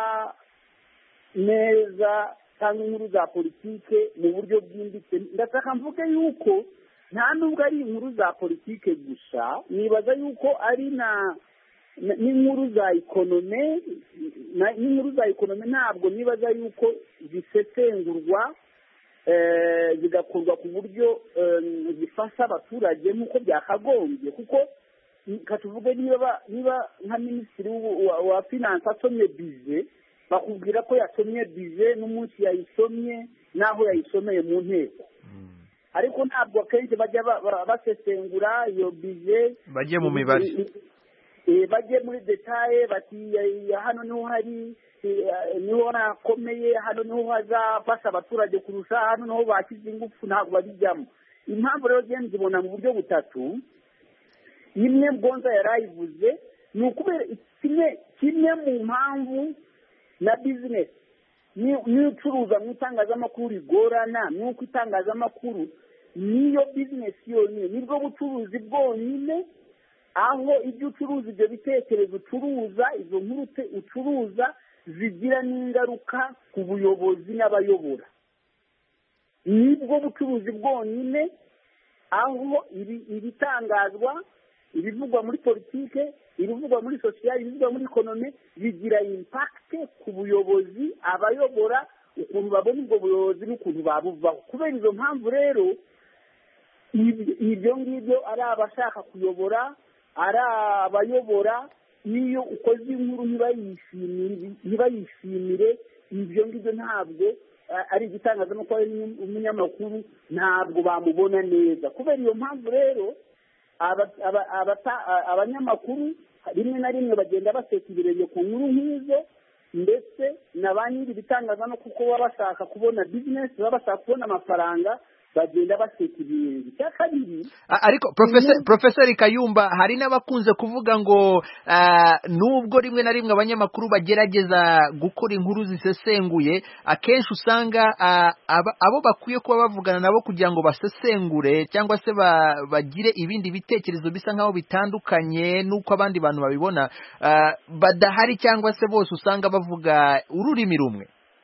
neza cyangwa inkuru za politike mu buryo bwimbitse? Ndashaka mvuge yuko nta nubwo ari inkuru za politike gusa, nibaza yuko ari na n'inkuru za ekonome. N'inkuru za ekonome ntabwo nibaza yuko zisesengurwa zigakorwa ku buryo zifasha abaturage nk'uko byakagombye, kuko katuvuge niba niba nka minisitiri wa finance asomye bize bakubwira ko yasomye bize n'umunsi yayisomye n'aho yayisomeye mu nteko, ariko ntabwo akenshi bajya basesengura iyo bize, bajye mu mibare, bajye muri detaye bati hano niho hari niho nakomeye, hano niho hazafasha abaturage kurusha, hano niho bashyize ingufu, ntabwo babijyamo. Impamvu rero genda zibona mu buryo butatu. Imwe Gonza yarayivuze ni ukubera kimwe kimwe mu mpamvu na bizinesi n'ucuruza mu itangazamakuru rigorana, nuko itangazamakuru niyo bizinesi yonyine, nibwo bucuruzi bwonyine aho ibyo ucuruza, ibyo bitekerezo ucuruza, izo nkuru ucuruza zigira n'ingaruka ku buyobozi n'abayobora. Nibwo bucuruzi bwonyine aho ibitangazwa, ibivugwa muri politike, ibivugwa muri sosiyete, ibivugwa muri ekonomi bigira impact ku buyobozi, abayobora, ukuntu babona ubwo buyobozi n'ukuntu babuvaho. Kubera izo mpamvu rero ibyo ngibyo ari abashaka kuyobora, ari abayobora, niyo ukoze inkuru ntibayishimire, ibyo ngibyo ntabwo ari igitangazamakuru, ari umunyamakuru, ntabwo bamubona neza. Kubera iyo mpamvu rero abanyamakuru rimwe na rimwe bagenda baseta ibirenge ku nkuru nk'izo, ndetse na ba nyiri ibitangazamakuru kuko baba bashaka kubona bizinesi, baba bashaka kubona amafaranga, bagenda baseta ibirenge. Icya kabiri ariko Profeseri Kayumba, hari n'abakunze kuvuga ngo nubwo rimwe na rimwe abanyamakuru bagerageza gukora inkuru zisesenguye, akenshi usanga abo bakwiye kuba bavugana nabo kugira ngo basesengure cyangwa se bagire ibindi bitekerezo bisa nk'aho bitandukanye n'uko abandi bantu babibona badahari, cyangwa se bose usanga bavuga ururimi rumwe.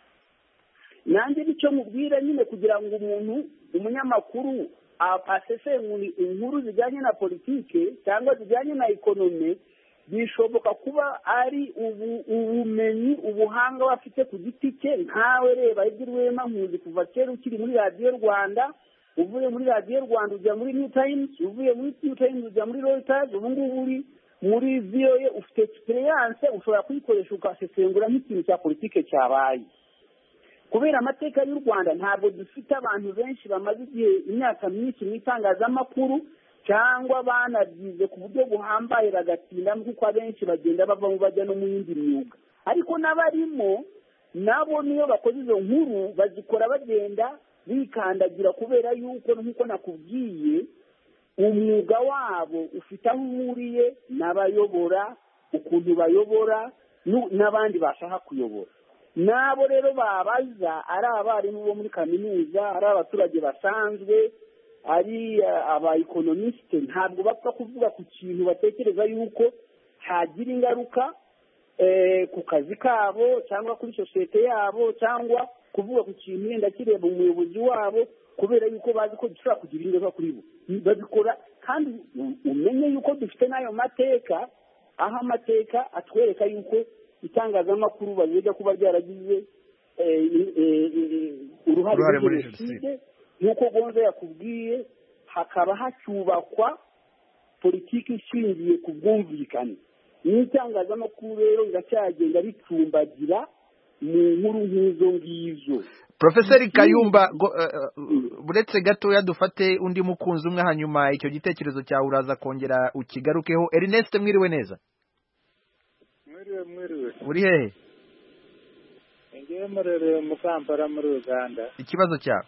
nanjye nicyo mubwira nyine, kugira ngo umuntu umunyamakuru asesengure inkuru zijyanye na politike cyangwa zijyanye na ekonomi, bishoboka kuba ari ubumenyi, ubuhanga bafite ku giti cye. Nkawe reba Edi Rwema, nkuzi kuva kera ukiri muri radiyo Rwanda, uvuye muri radiyo Rwanda ujya muri New Times, uvuye muri New Times ujya muri Reuters, ubu ngubu uri muri V O A, ufite experience, ushobora kuyikoresha ugasesengura nk'ikintu cya politike cyabaye. Kubera amateka y'u Rwanda ntabwo dufite abantu benshi bamaze igihe imyaka myinshi mu itangazamakuru cyangwa banabyize ku buryo buhambaye bagatinda, kuko abenshi bagenda bava mu bajya no mu yindi myuga. Ariko n'abarimo nabo niyo bakoze izo nkuru bazikora bagenda bikandagira, kubera yuko nk'uko nakubwiye umwuga wabo ufite aho uhuriye n'abayobora, ukuntu bayobora n'abandi bashaka kuyobora. Nabo rero babaza ari abarimu bo muri kaminuza, ari abaturage basanzwe, ari aba-economiste, ntabwo bapfa kuvuga ku kintu batekereza yuko hagira ingaruka ku kazi kabo cyangwa kuri sosiyete yabo, cyangwa kuvuga ku kintu yenda kireba umuyobozi wabo, kubera yuko bazi ko gishobora kugira ingaruka kuri bo. Babikora kandi umenye yuko dufite n'ayo mateka, aho amateka atwereka yuko itangazamakuru baziga kuba ryaragize uruhare muri jenoside. Nk'uko Gonza yakubwiye, hakaba hacyubakwa politiki ishingiye ku bwumvikane. N'itangazamakuru rero riracyagenda ricumbagira mu nkuru nk'izo ngizo. Profeseri Kayumba, buretse gatoya dufate undi mukunzi umwe, hanyuma icyo gitekerezo cyawe uraza kongera ukigarukeho. Ernest, mwiriwe neza? Mwiriwe mwiriwe. Uri hehe? Ngiye murere mu Kampala muri Uganda. Ikibazo cyawe?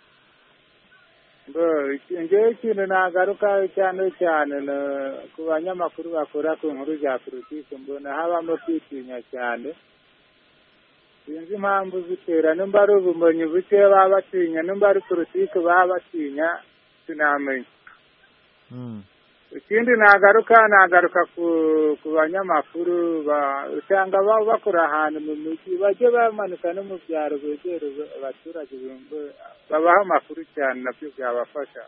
Bo, ngiye ikintu nagaruka cyane cyane ku banyamakuru bakora ku nkuru za politiki, mbona habamo kwitinya cyane. Sinzi impamvu zitera, nimba ari ubumenyi buke baba batinya, nimba ari politiki baba batinya, sinamenya. Ikindi nagaruka nagaruka ku banyamakuru usanga baba bakora ahantu mu mujyi, bajye bamanuka no mu byaro begera abaturage, babaha amakuru cyane, nabyo byabafasha.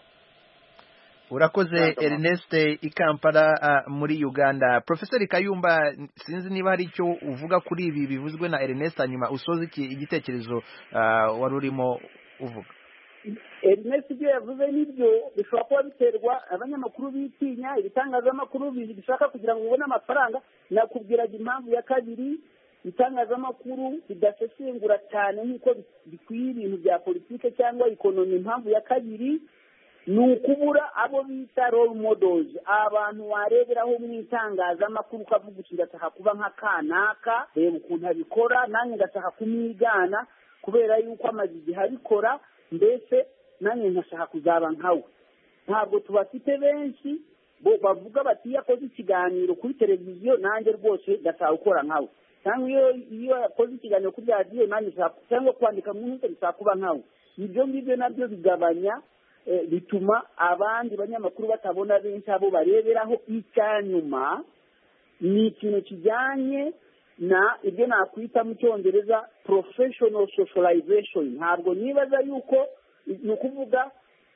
Urakoze Ernest i Kampala muri Uganda. Profeseri Kayumba, sinzi niba hari icyo uvuga kuri ibi bivuzwe na Ernest, hanyuma usoze iki igitekerezo wari urimo uvuga. Ernest ibyo yavuze nibyo, bishobora kuba biterwa abanyamakuru bitinya, ibitangazamakuru bishaka kugira ngo ubone amafaranga. Nakubwiraga impamvu ya kabiri, itangazamakuru bidasesengura cyane nk'uko bikwiye ibintu bya politike cyangwa ekonomi. Impamvu ya kabiri ni ukubura abo bita role models, abantu wareberaho mu itangazamakuru ukavuga uti ndashaka kuba nka kanaka, reba ukuntu abikora, nanjye ndashaka kumwigana kubera yuko amaze igihe abikora, mbese nanjye nkashaka kuzaba nkawe. Ntabwo tubafite benshi bo bavuga bati yakoze ikiganiro kuri televiziyo, nanjye rwose ndashaka gukora nkawe, cyangwa iyo iyo yakoze ikiganiro kuri radiyo, nanjye cyangwa kwandika mu nkiko ndashaka kuba nkawe. Ibyo ngibyo nabyo bigabanya, bituma abandi banyamakuru batabona benshi abo bareberaho. Icyanyuma ni ikintu kijyanye na ibyo nakwita mu Cyongereza professional socialization. Ntabwo nibaza yuko ni ukuvuga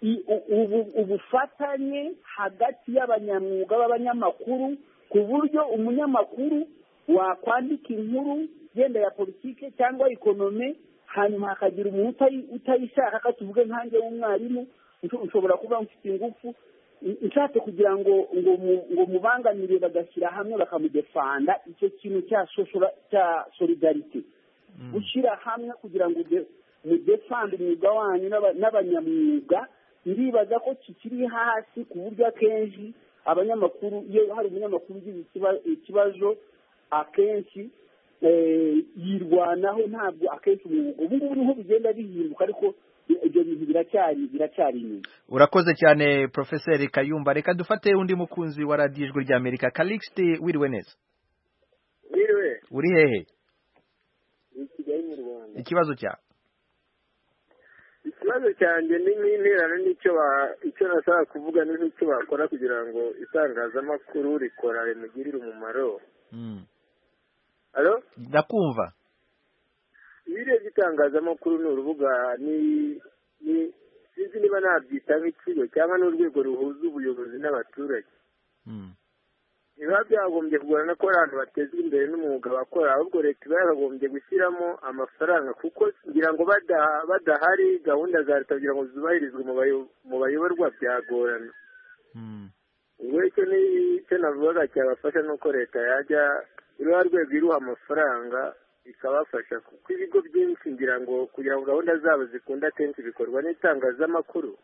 ubufatanye hagati y'abanyamwuga b'abanyamakuru, ku buryo umunyamakuru wakwandika inkuru yenda ya politike cyangwa ekonomi, hanyuma hakagira umuntu utayishaka, akatuvuge nkanjye w'umwarimu ushobora kuba mfite ingufu nshatse kugira ngo ngo mubangamire, bagashyira hamwe bakamudefanda. Icyo kintu cya cya solidarite, gushyira hamwe kugira ngo mudefande umwuga wanyu n'abanyamwuga, ndibaza ko kikiri hasi, ku buryo akenshi abanyamakuru iyo hari umunyamakuru ugize ikibazo akenshi yirwanaho, ntabwo akenshi ubu ngubu niho bigenda bihinduka, ariko ibyo bintu biracyari biracyari inyuma. Urakoze cyane Professor Kayumba. Reka dufate undi mukunzi wa radiyo ijwi rya Amerika. Calixte, wiriwe neza? Wiriwe. Uri hehe? Ni Kigali mu Rwanda. Ikibazo cyawe? Ikibazo cyanjye ni n'interano n'icyo icyo nasaba kuvuga n'icyo bakora kugira ngo itangazamakuru rikora rimugirire umumaro. Mm. Allo? Ndakumva. Ibiro by'itangazamakuru ni urubuga ni ni sinzi niba nabyita nk'ikigo cyangwa n'urwego ruhuza ubuyobozi n'abaturage. Mm. Niba byagombye kugorana ko abantu batezwa imbere n'umwuga bakora, ahubwo leta iba yakagombye gushyiramo amafaranga, kuko ngira ngo badahari gahunda za leta kugira ngo zubahirizwe mu bayoborwa byagorana. ubwo icyo ni icyo navugaga cyabafasha nuko leta yajya iriho rwego iruha amafaranga ikabafasha, kuko ibigo byinshi ngira ngo kugira ngo gahunda zabo zikunda akenshi bikorwa n'itangazamakuru.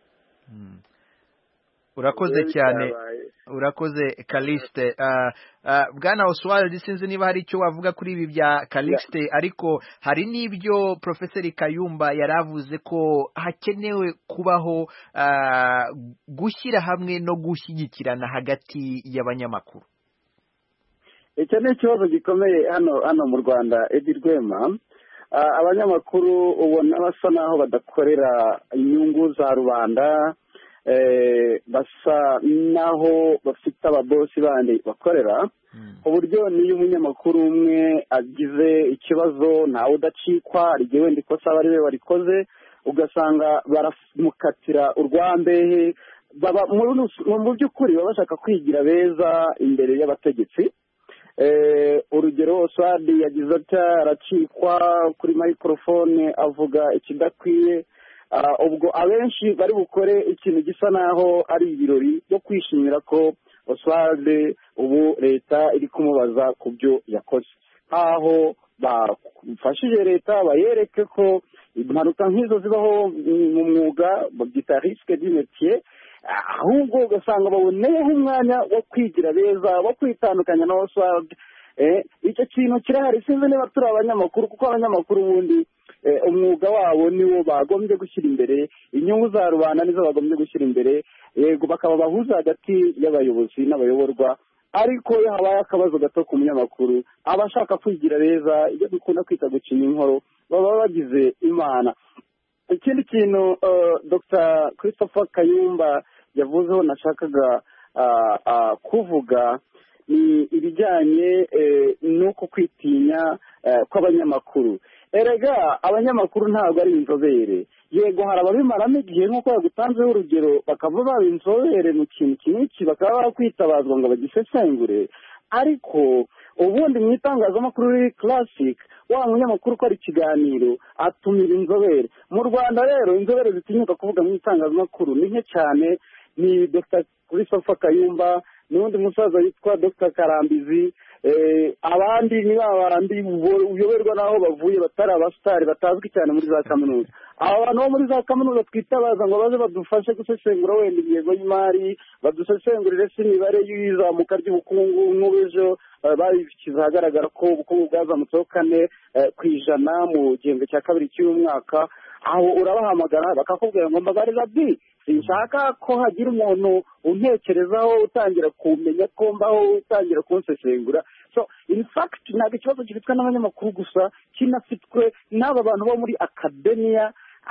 Urakoze cyane, urakoze Calixte. Bwana Oswald, sinzi niba hari icyo wavuga kuri ibi bya Calixte, ariko hari n'ibyo Professor Kayumba yaravuze ko hakenewe kubaho gushyira hamwe no gushyigikirana hagati y'abanyamakuru. Icyo ni ikibazo gikomeye hano hano mu Rwanda. Edi Rwema, abanyamakuru ubona basa naho badakorera inyungu za rubanda, basa naho bafite ababosi bandi bakorera, uburyo niyo umunyamakuru umwe agize ikibazo ntawe udacikwa, rigiye wenda ikosa aba ari we warikoze, ugasanga baramukatira urwambehe. Mu by'ukuri baba bashaka kwigira beza imbere y'abategetsi. Urugero Oswald yagize ati aracikwa kuri microphone avuga ikidakwiye, ubwo abenshi bari bukore ikintu gisa naho ari ibirori byo kwishimira ko Oswald ubu leta iri kumubaza ku byo yakoze, aho bafashije leta bayereke ko impanuka nk'izo zibaho mu mwuga babyita risque du métier, ahubwo ugasanga baboneyeho umwanya wo kwigira beza, wo kwitandukanya na Oswald. Icyo kintu kirahari, sinzi niba turi abanyamakuru, kuko abanyamakuru ubundi umwuga wabo niwo bagombye gushyira imbere, inyungu za rubanda nizo bagombye gushyira imbere, yego bakaba bahuza hagati y'abayobozi n'abayoborwa, ariko iyo habaye akabazo gato ku munyamakuru aba ashaka kwigira beza, ibyo dukunda kwita gucinya inkoro, baba bagize imana. Ikindi kintu Dr Christopher Kayumba yavuzeho nashakaga kuvuga ni ibijyanye n'uko kwitinya kw'abanyamakuru. Erega abanyamakuru ntabwo ari inzobere, yego hari ababimaramo igihe nk'uko yagutanzeho urugero, bakaba baba inzobere mu kintu kiniki bakaba bakwitabazwa ngo bagisesengure, ariko ubundi mu itangazamakuru riri classic wa munyamakuru ukora ikiganiro atumira inzobere. Mu Rwanda rero inzobere zitinyuka kuvuga mu itangazamakuru ni nke cyane, ni Dr Christopher Kayumba n'undi musaza witwa Dr Karambizi, abandi ni babandi uyoberwa naho bavuye batari abasitari batazwi cyane muri za kaminuza. Aba bantu bo muri za kaminuza twitabaza ngo baze badufashe gusesengura wenda ingengo y'imari, badusesengurire se imibare y'izamuka ry'ubukungu, nk'ubejo babishyize ahagaragara ko ubukungu bwazamutseho kane ku ijana mu gihembwe cya kabiri cy'uyu mwaka. Aho urabahamagara bakakubwira ngo mbabarira bi, sinshaka ko hagira umuntu untekerezaho utangira kumenya ko mbaho utangira kunsesengura. So in fact ntabwo ikibazo gifitwe n'abanyamakuru gusa, kinafitwe n'aba bantu bo muri akademiya,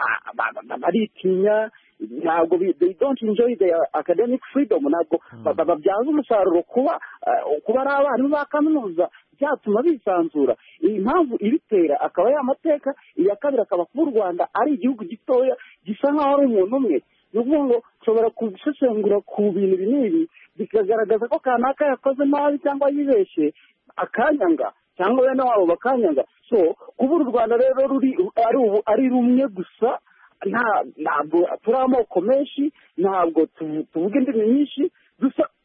baritinya, ntabwo they don't enjoy their academic freedom, ntabwo babyaza umusaruro kuba kuba ari abarimu ba kaminuza byatuma bisanzura. Iyi mpamvu ibitera akaba y'amateka, iya kabiri akaba kuba u Rwanda ari igihugu gitoya gisa nk'aho ari umuntu umwe. Ni ukuvuga ngo ushobora gusesengura ku bintu binini bikagaragaza ko kanaka yakoze nabi cyangwa yibeshye akanyanga, cyangwa bene wabo bakanyanga. So kuba u Rwanda rero ruri ari ubu ari rumwe gusa, ntabwo turi amoko menshi, ntabwo tuvuga indimi nyinshi, gusa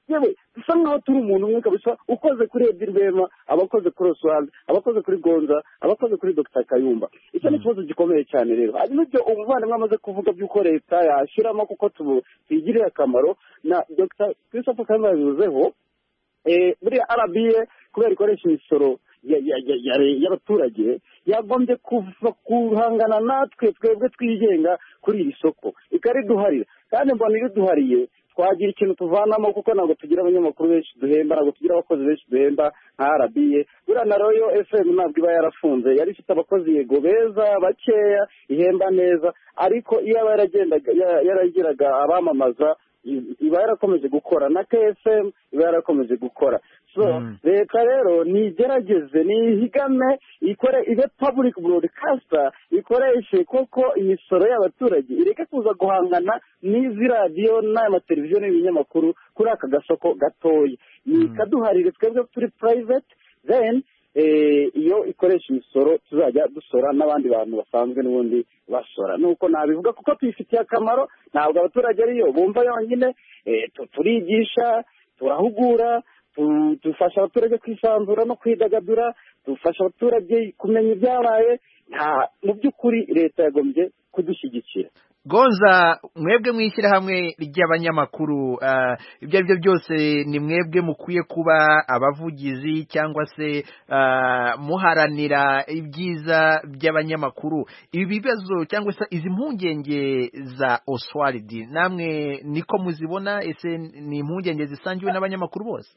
yewe dusa nkaho turi umuntu umwe kabisa ukoze kuri Edi Rwema, abakoze kuri Oswald, abakoze kuri Gonza, abakoze kuri Dr Kayumba. Icyo ni ikibazo gikomeye cyane rero. Hanyuma ibyo umuvandimwe amaze kuvuga by'uko leta yashyiramo kuko tubigirire akamaro, na Dr Christopher Kayumba yabivuzeho, muri R B A kubera ikoresha imisoro y'abaturage yagombye kuva guhangana natwe twebwe twigenga kuri iri soko ikariduharira, kandi mbona iriduhariye twagira ikintu tuvanamo, kuko ntabwo tugira abanyamakuru benshi duhemba, ntabwo tugira abakozi benshi duhemba nka R B A. buriya na Royal F M ntabwo iba yarafunze, yari ifite abakozi yego beza bakeya ihemba neza, ariko iyo aba yaragendaga yaragiraga abamamaza iba yarakomeje gukora, na K F M iba yarakomeje gukora. So leta rero nigerageze nihigame ikore ibe public broadcaster, ikoreshe koko imisoro y'abaturage, ireke kuza guhangana n'izi radiyo n'amateleviziyo n'ibinyamakuru kuri aka gasoko gatoya, ikaduharire twebwe turi private, then iyo ikoresha imisoro tuzajya dusora n'abandi bantu basanzwe n'ubundi basora. Nuko nabivuga kuko tuyifitiye akamaro, ntabwo abaturage ariyo bumva yonyine, turigisha, turahugura, dufasha abaturage kwisanzura no kwidagadura, dufasha abaturage kumenya ibyabaye. Mu by'ukuri leta yagombye kudushyigikira. Gonza, mwebwe mwishyirahamwe ry'abanyamakuru, ibyo ari byo byose ni mwebwe mukwiye kuba abavugizi cyangwa se muharanira ibyiza by'abanyamakuru. Ibi bibazo cyangwa se izi mpungenge za Oswald namwe niko muzibona? Ese ni impungenge zisangiwe n'abanyamakuru bose?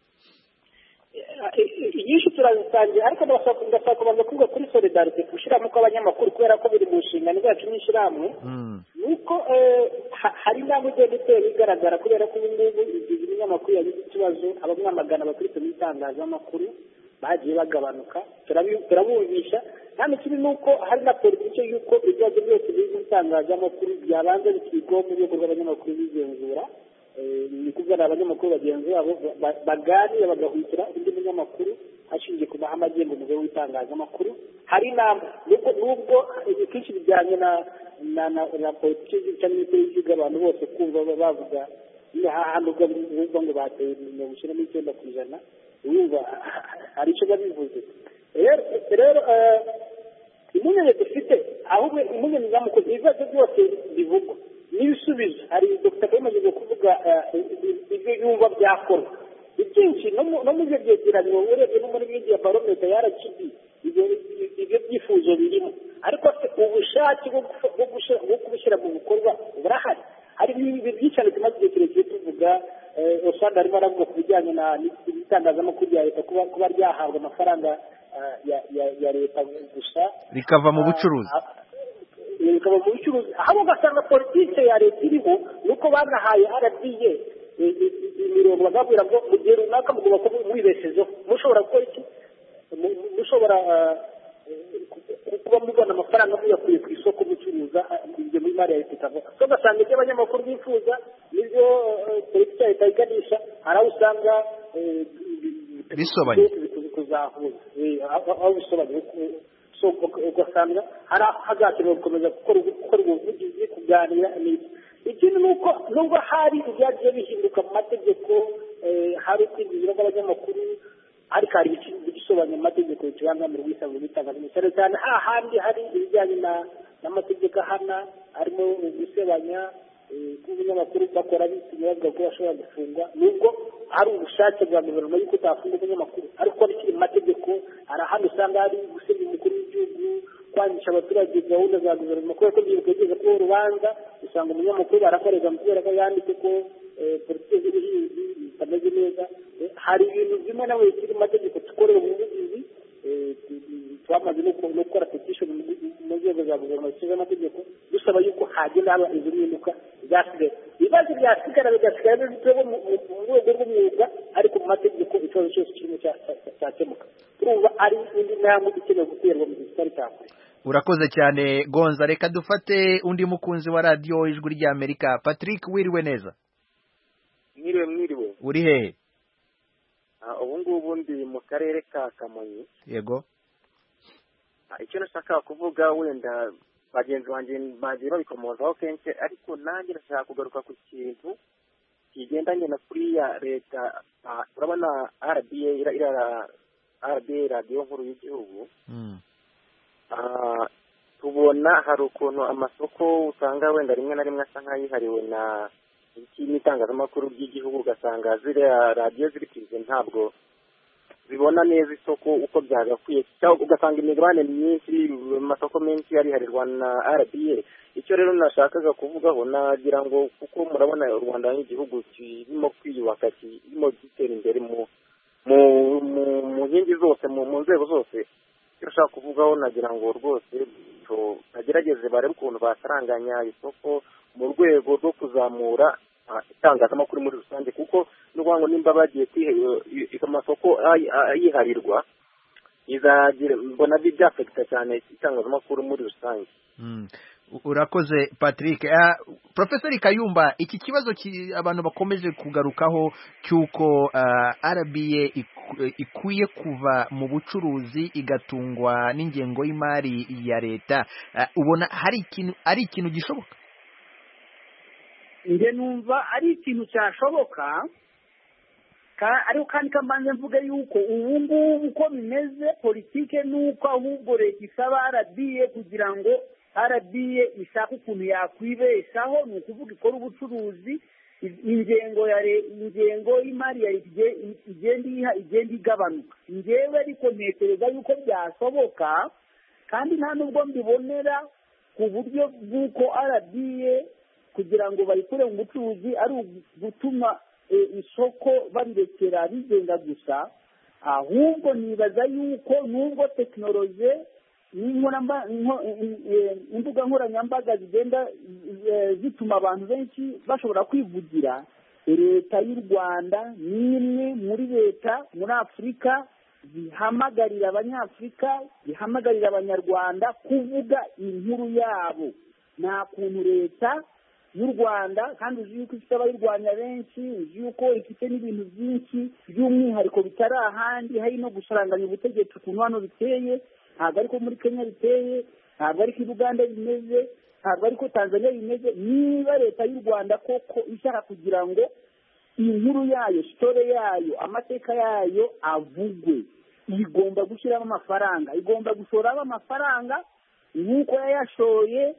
inyinshi turazisangiye, ariko ndashaka kubanza kuvuga kuri solidarite gushyiramo kw'abanyamakuru, kubera ko biri mu nshingano zacu n'ishyirahamwe. nuko hari intambwe igenda itera igaragara, kubera ko ubu ngubu igihe ibinyamakuru yagize ikibazo, abamwamagana bakurikiye mu itangazamakuru bagiye bagabanuka, turabumvisha. kandi ikindi ni uko hari na politiki y'uko ibibazo byose biri mu itangazamakuru byabanza bikigwaho mu rwego rw'abanyamakuru bigenzura. ni kuvuga abanyamakuru bagenzi babo baganira bagahutira undi munyamakuru hashingiye ku mahame agenga umwuga w'itangazamakuru. hari inama nubwo ikenshi bijyanye na na politiki cyangwa n'ibyo abantu bose kumva bavuga hano ubwo ngo bateye mirongo icyenda n'icyenda ku ijana, urumva hari icyo babivuze. rero impungenge dufite, ahubwo impungenge zamukuru ibibazo byose bivugwa n'ibisubizo. hari Dr Kayumba agiye kuvuga ibyo yumva byakorwa ibyinshi no mu byo byegeranyo, urebye no muri media barometer ya R G B ibyo byifuzo birimo, ariko ubushake bwo kubishyira mu bikorwa burahari. hari ibintu byinshi cyane tumaze igihe kirekire tuvuga. usanga arimo aravuga ku bijyanye n'itangazamakuru rya leta kuba ryahabwa amafaranga ya leta gusa rikava mu bucuruzi bikaba mu bucuruzi, aho ugasanga politiki ya leta iriho nuko banahaye R B A imirongo bagabwira ngo mu gihe runaka mugomba kuba mwibeshejeho, mushobora gukora iki, mushobora kuba mubona amafaranga muyakuye ku isoko mucuruza ibyo muri mari ya leta ikava. so ugasanga ibyo abanyamakuru bifuza n'ibyo politiki ya leta iganisha, hari aho usanga bisobanye kuzahuza aho bisobanye. so ugasanga hari hazakenewe gukomeza gukora ubuvugizi, kuganira n'ibyo. ikindi ni uko nubwo hari ibyagiye bihinduka mu mategeko, hari kwinjira kw'abanyamakuru, ariko hari igisobanya mu mategeko kibangamira ubwisanzure bw'itangazamakuru, cyane cyane hahandi hari ibijyanye n'amategeko ahana, harimo gusebanya kubinyamakuru bakora bitinya bavuga ko bashobora gufungwa, nubwo hari ubushake bwa guverinoma y'uko utafunga umunyamakuru, ariko bikiri mu mategeko. hari ahandi usanga hari gusebya umukuru w'igihugu, kwangisha abaturage gahunda za guverinoma, kubera ko byibuka yigeze kuba urubanza usanga umunyamakuru barakorega kubera ko yanditse ko politiki z'ubuhinzi zitameze neza. hari ibintu bimwe na bimwe bikiri mu mategeko dukorera ubuvugizi, twamaze no gukora petition mu nzego za guverinoma zishinzwe amategeko dusaba yuko hagenda haba izo mpinduka zasigaye. ibibazo byasigara bigasigara bifite mu rwego rw'umwuga, ariko mu mategeko ikibazo cyose kirimo cyakemuka. turumva ari indi ntambwe ikenewe guterwa mu gihe kitari cyakure. urakoze cyane Gonza. reka dufate undi mukunzi wa radiyo ijwi ry'Amerika. Patrick, wiriwe neza? mwiriwe mwiriwe. uri hehe? ubu ngubu ndi mu karere ka Kamonyi. yego. icyo nashaka kuvuga, wenda bagenzi banjye bagiye babikomozaho kenshi, ariko nanjye ndashaka kugaruka ku kintu kigendanye na kuriya leta urabona R B A ira R B A radiyo nkuru y'igihugu tubona hari ukuntu amasoko usanga wenda rimwe na rimwe asa nk'ayihariwe na n'itangazamakuru ry'igihugu, ugasanga ziriya radiyo ziri kwize ntabwo zibona neza isoko uko byagakwiye, cyangwa ugasanga imigabane myinshi amasoko menshi yariharirwa na R B A. Icyo rero nashakaga kuvugaho nagira ngo kuko murabona u Rwanda nk'igihugu kirimo kwiyubaka, kirimo gutera imbere mu mu nkingi zose, mu nzego zose, icyo ushaka kuvugaho nagira ngo rwose bagerageze barebe ukuntu basaranganya isoko mu rwego rwo kuzamura itangazamakuru muri rusange, kuko n'uvuga ngo nimba bagiye kwiha amasoko yiharirwa izagira mbona byafekita cyane itangazamakuru muri rusange. Urakoze Patrick. Uh, Professor Kayumba, iki kibazo abantu bakomeje kugarukaho cyuko uh, R B A ikwiye kuva mu bucuruzi igatungwa n'ingengo y'imari ya leta, uh, ubona hari ikintu ari ikintu gishoboka? Nge numva ari ikintu cyashoboka, ariko kandi kambanze mvuge yuko ubu ngubu uko bimeze politike nuko ahubwo leta isaba R B A kugira ngo R B A ishaka ukuntu yakwibeshaho, ni ukuvuga ikora ubucuruzi, ingengo ya ingengo y'imari ya igenda igenda igabanuka. Ngewe ariko ntekereza yuko byashoboka, kandi nta nubwo mbibonera ku buryo bw'uko R B A kugira ngo bayikure mu bucuruzi ari ugutuma isoko barirekera bigenga gusa, ahubwo nibaza yuko nubwo tekinoloji imbuga nkoranyambaga zigenda zituma abantu benshi bashobora kwivugira, leta y'u Rwanda ni imwe muri leta muri Afurika zihamagarira abanyafurika, zihamagarira abanyarwanda kuvuga inkuru yabo. Nta kuntu leta y'u Rwanda, kandi uzi yuko ifite abayirwanya benshi, uzi yuko ifite n'ibintu byinshi by'umwihariko bitari ahandi, hari no gusaranganya ubutegetsi ukuntu hano biteye, ntabwo ariko muri Kenya biteye, ntabwo ariko i Uganda bimeze, ntabwo ariko Tanzania bimeze. Niba leta y'u Rwanda koko ishaka kugira ngo inkuru yayo, sitore yayo, amateka yayo avugwe, igomba gushyiramo amafaranga, igomba gushoramo amafaranga nk'uko yayashoye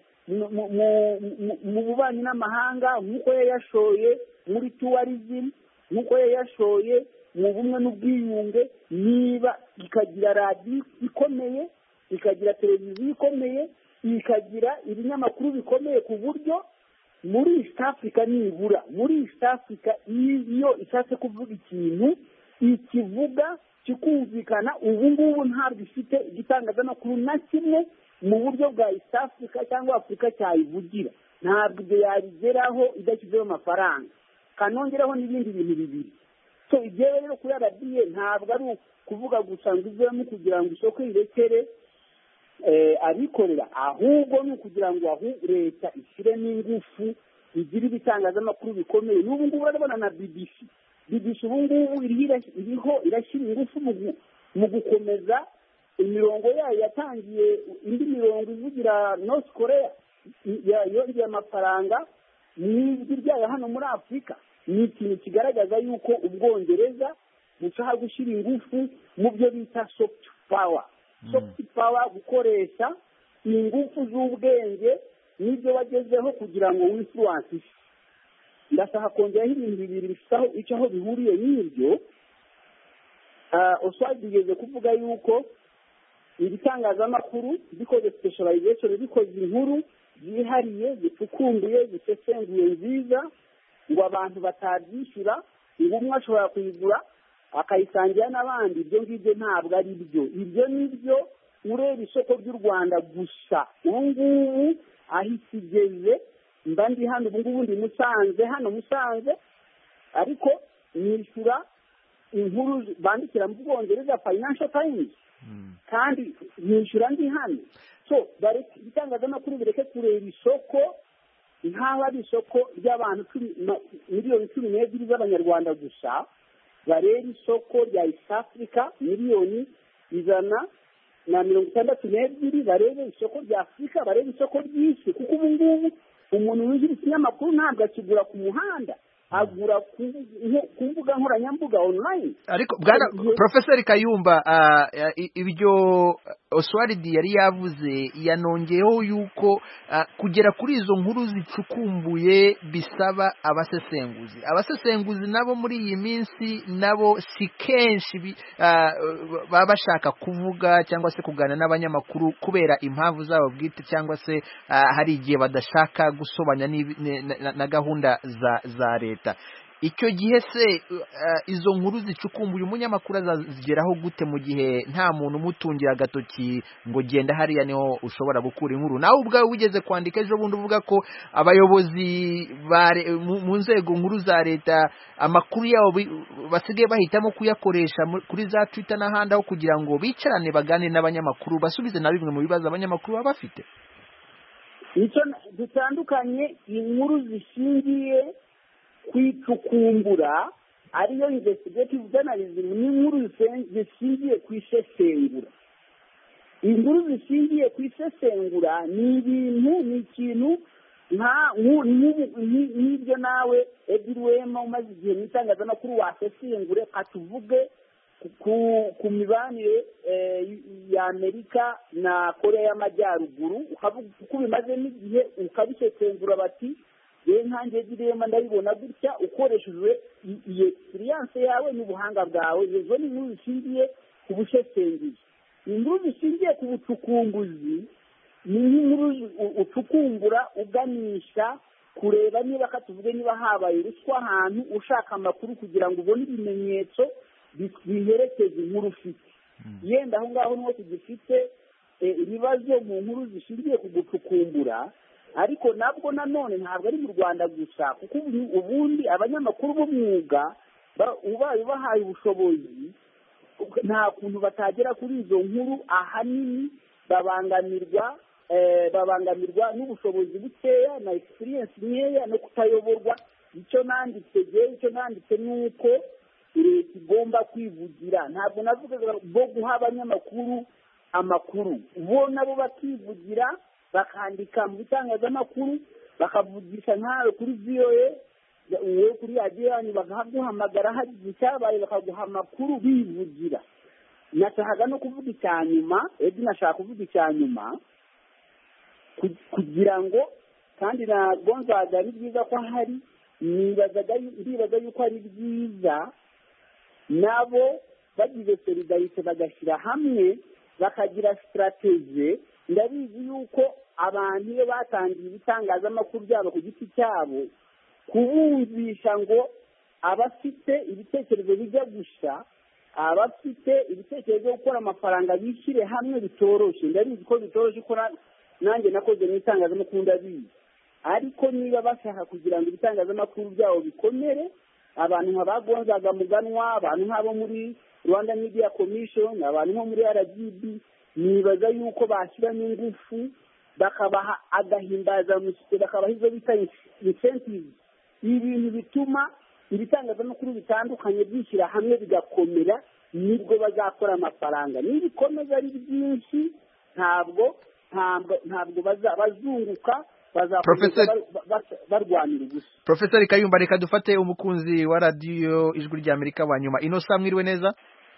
mu bubanyi n'amahanga, nk'uko yayashoye muri tourism, nk'uko yayashoye mu bumwe n'ubwiyunge. Niba ikagira radiyo ikomeye, ikagira televiziyo ikomeye, ikagira ibinyamakuru bikomeye, ku buryo muri East Africa nibura muri East Africa iyo ishatse kuvuga ikintu ikivuga kikumvikana. Ubu ngubu ntabwo ifite igitangazamakuru na kimwe mu buryo bwa East Africa cyangwa Afurika cyayivugira. Ntabwo ibyo yabigeraho idashyizeho amafaranga, kanongeraho n'ibindi bintu bibiri. So igihe rero kuri R B A ntabwo ari kuvuga gusa ngo ivemo kugira ngo isoko irekere abikorera, ahubwo ni ukugira ngo aho leta ishyire n'ingufu igira ibitangazamakuru bikomeye. N'ubu ngubu urabona na B B C B B C ubu ngubu iriho irashyira ingufu mu gukomeza imirongo yayo yatangiye, indi mirongo ivugira North Korea yongeye amafaranga n'ijwi ryayo hano muri Afurika. Ni ikintu kigaragaza yuko Ubwongereza bushaka gushyira ingufu mu byo bita soft power. Soft power, gukoresha ingufu z'ubwenge n'ibyo wagezeho kugira ngo winfluence isi. Ndashaka kongeraho ibintu bibiri bifite icyo aho bihuriye n'ibyo. Oswald yigeze kuvuga yuko ibitangazamakuru bikoze specialization, bikoze inkuru zihariye, zicukumbuye, zisesenguye nziza, ngo abantu batabyishyura, ngo umwe ashobora kuyigura akayisangira n'abandi. Ibyo ngibyo ntabwo ari byo. Ibyo ni byo ureba isoko ry'u Rwanda gusa. Ubu ngubu aho ikigeze, mba ndi hano ubu ngubu ndi Musanze, hano Musanze, ariko nishyura inkuru bandikira mu Bwongereza Financial Times, kandi nishyura ndi hano. So ibitangazamakuru bireke kureba isoko nk'aho ari isoko ry'abantu miliyoni cumi n'ebyiri z'abanyarwanda gusa, bareba isoko rya East Africa miliyoni ijana na mirongo itandatu n'ebyiri, barebe isoko rya Afurika, barebe isoko ry'isi. Kuko ubu ngubu umuntu winjira ikinyamakuru ntabwo akigura ku muhanda, agura ku mbuga nkoranyambuga online. Ariko bwana Professor Kayumba, uh, ibyo Oswald yari yavuze yanongeyeho yuko uh, kugera kuri izo nkuru zicukumbuye bisaba abasesenguzi abasesenguzi nabo muri iyi minsi nabo si kenshi uh, baba bashaka kuvuga cyangwa se kuganira n'abanyamakuru kubera impamvu zabo bwite cyangwa se uh, hari igihe badashaka gusobanya na, na gahunda za za leta. Icyo gihe se uh, izo nkuru zicukumbuye umunyamakuru azazigeraho gute mu gihe nta muntu umutungira agatoki ngo genda hariya niho ushobora gukura inkuru? Nawe ubwawe wigeze kwandika ejo bundi uvuga ko abayobozi mu nzego nkuru za leta amakuru yabo basigaye bahitamo kuyakoresha kuri za Twitter n'ahandi aho kugira ngo bicarane baganire n'abanyamakuru basubize na bimwe mu bibazo abanyamakuru baba bafite. Icyo dutandukanye inkuru zishingiye kwicukumbura ariyo investigative journalism n'inkuru zishingiye ku isesengura. Inkuru zishingiye ku isesengura ni ibintu ni ikintu nta n'ibyo nawe Edwema umaze igihe mu itangazamakuru wasesengure katuvuge ku mibanire ya Amerika na Korea y'Amajyaruguru ukavuga uko bimaze n'igihe ukabisesengura bati ye nkanjye Edwema ndabibona gutya ukoresheje iyi experience yawe n'ubuhanga bwawe. Izo ni inkuru zishingiye ku busesengura. Inkuru zishingiye ku bucukumbuzi ni inkuru ucukumbura uganisha kureba niba katuvuge niba habaye ruswa ahantu ushaka amakuru kugira ngo ubone ibimenyetso biherekeza inkuru ufite. Yenda aho ngaho niho tugifite ibibazo mu nkuru zishingiye ku gucukumbura, ariko nabwo nanone ntabwo ari mu Rwanda gusa kuko ubundi abanyamakuru b'umwuga ubaye bahaye ubushobozi nta kuntu batagera kuri izo nkuru. Ahanini babangamirwa babangamirwa n'ubushobozi bukeya na experience nkeya no kutayoborwa. Icyo nanditse je icyo nanditse nuko leta igomba kwivugira. Ntabwo navuga bo guha abanyamakuru amakuru, bo nabo bakivugira bakandika mu bitangazamakuru bakavugisha nkawe kuri V O A uwe kuri radio yanyu bakaguhamagara hagize icyabaye bakaguha amakuru bivugira. Nashaka no kuvuga icyanyuma edi nashaka kuvuga icyanyuma kugira ngo kandi na gonzaga ari byiza ko hari nibazaga ndibaza yuko ari byiza nabo bagize solidarite bagashyira hamwe bakagira strategie. Ndabizi yuko abantu iyo batangiye ibitangazamakuru byabo ku giti cyabo kubumvisha ngo abafite ibitekerezo bijya gushya abafite ibitekerezo byo gukora amafaranga bishyire hamwe bitoroshye. Ndabizi ko bitoroshye ko nanjye nakoze mu itangazamakuru ndabizi, ariko niba bashaka kugira ngo ibitangazamakuru byabo bikomere abantu nk'abagonzaga muganwa abantu nk'abo muri Rwanda Media Commission abantu nko muri R G B nibaza yuko bashyiramo ingufu bakabaha agahimbaza musike bakabaha izo bita incentives, ibintu bituma ibitangazamakuru bitandukanye byishyira hamwe bigakomera nibwo bazakora amafaranga. Nibikomeza ari byinshi ntabwo ntabwo ntabwo bazunguka bazakomeza barwanira gusa. Professor Kayumba, reka dufate umukunzi wa radio Ijwi rya Amerika wa nyuma. Inosa, mwiriwe neza?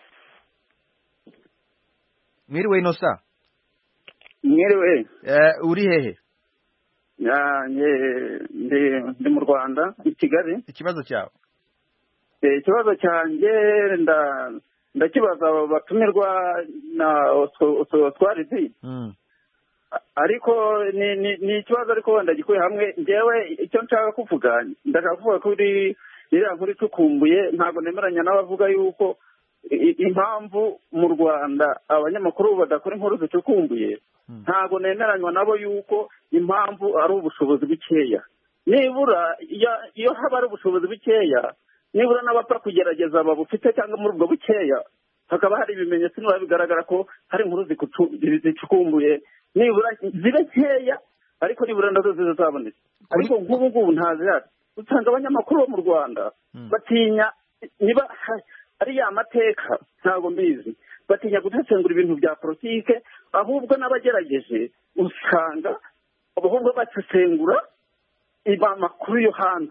Mwiriwe Inosa? Mwiriwe. Eh uri hehe? Ya ndi ndi mu Rwanda i Kigali. Ikibazo cyawe? Eh ikibazo cyanjye nda ndakibaza batumirwa na Oswald. Mm. Ariko ni ni ikibazo ariko wenda gikuye hamwe ngewe icyo nshaka kuvuga ndashaka kuvuga kuri iriya nkuru icukumbuye. Ntabwo nemeranya n'abavuga yuko impamvu mu Rwanda abanyamakuru badakora inkuru zicukumbuye. Ntabwo nemeranywa nabo yuko impamvu ari ubushobozi bukeya. Nibura iyo haba ari ubushobozi bukeya nibura n'abapfa kugerageza babufite cyangwa muri ubwo bukeya hakaba hari ibimenyetso niba bigaragara ko hari inkuru zicukumbuye nibura zibe nkeya ariko nibura nazo zizaboneka. Ariko nk'ubu ngubu ntazihari. Usanga abanyamakuru bo mu Rwanda batinya niba ari ya mateka ntabwo mbizi batinya gusesengura ibintu bya politike, ahubwo n'abagerageje usanga ahubwo basesengura iba makuru yo hanze